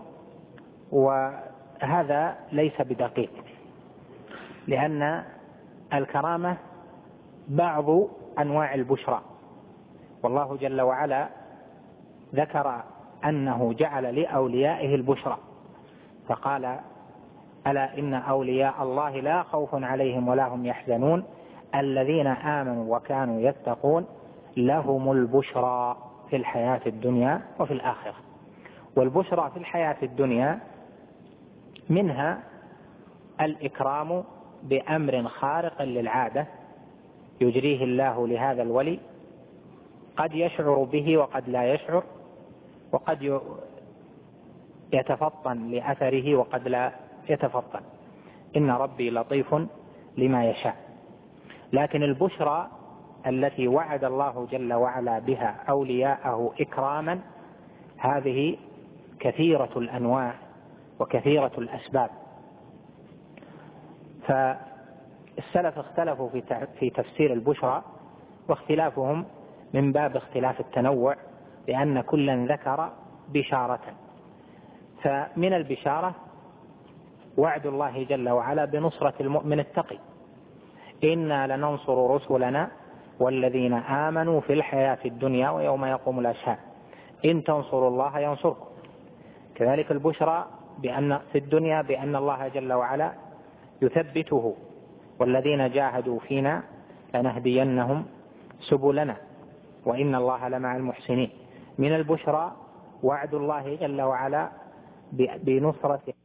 وهذا ليس بدقيق، لأن الكرامة بعض أنواع البشرى، والله جل وعلا ذكر أنه جعل لأوليائه البشرى فقال: ألا إن أولياء الله لا خوف عليهم ولا هم يحزنون الذين آمنوا وكانوا يتقون لهم البشرى في الحياة الدنيا وفي الآخرة. والبشرى في الحياة الدنيا منها الإكرام بأمر خارق للعادة يجريه الله لهذا الولي، قد يشعر به وقد لا يشعر، وقد يتفطن لأثره وقد لا يتفطن. إن ربي لطيف لما يشاء. لكن البشرى التي وعد الله جل وعلا بها أولياءه إكراما هذه كثيرة الأنواع وكثيرة الأسباب. فالسلف اختلفوا في تفسير البشرى، واختلافهم من باب اختلاف التنوع، لأن كلا ذكر بشارة. فمن البشارة وعد الله جل وعلا بنصرة المؤمن التقي: إنا لننصر رسلنا والذين آمنوا في الحياة الدنيا ويوم يقوم الأشهاد إن تنصروا الله ينصركم. كذلك البشرى بأن في الدنيا بأن الله جل وعلا يثبته: والذين جاهدوا فينا لنهدينهم سبلنا وإن الله لمع المحسنين. من البشرى وعد الله جل وعلا بنصرة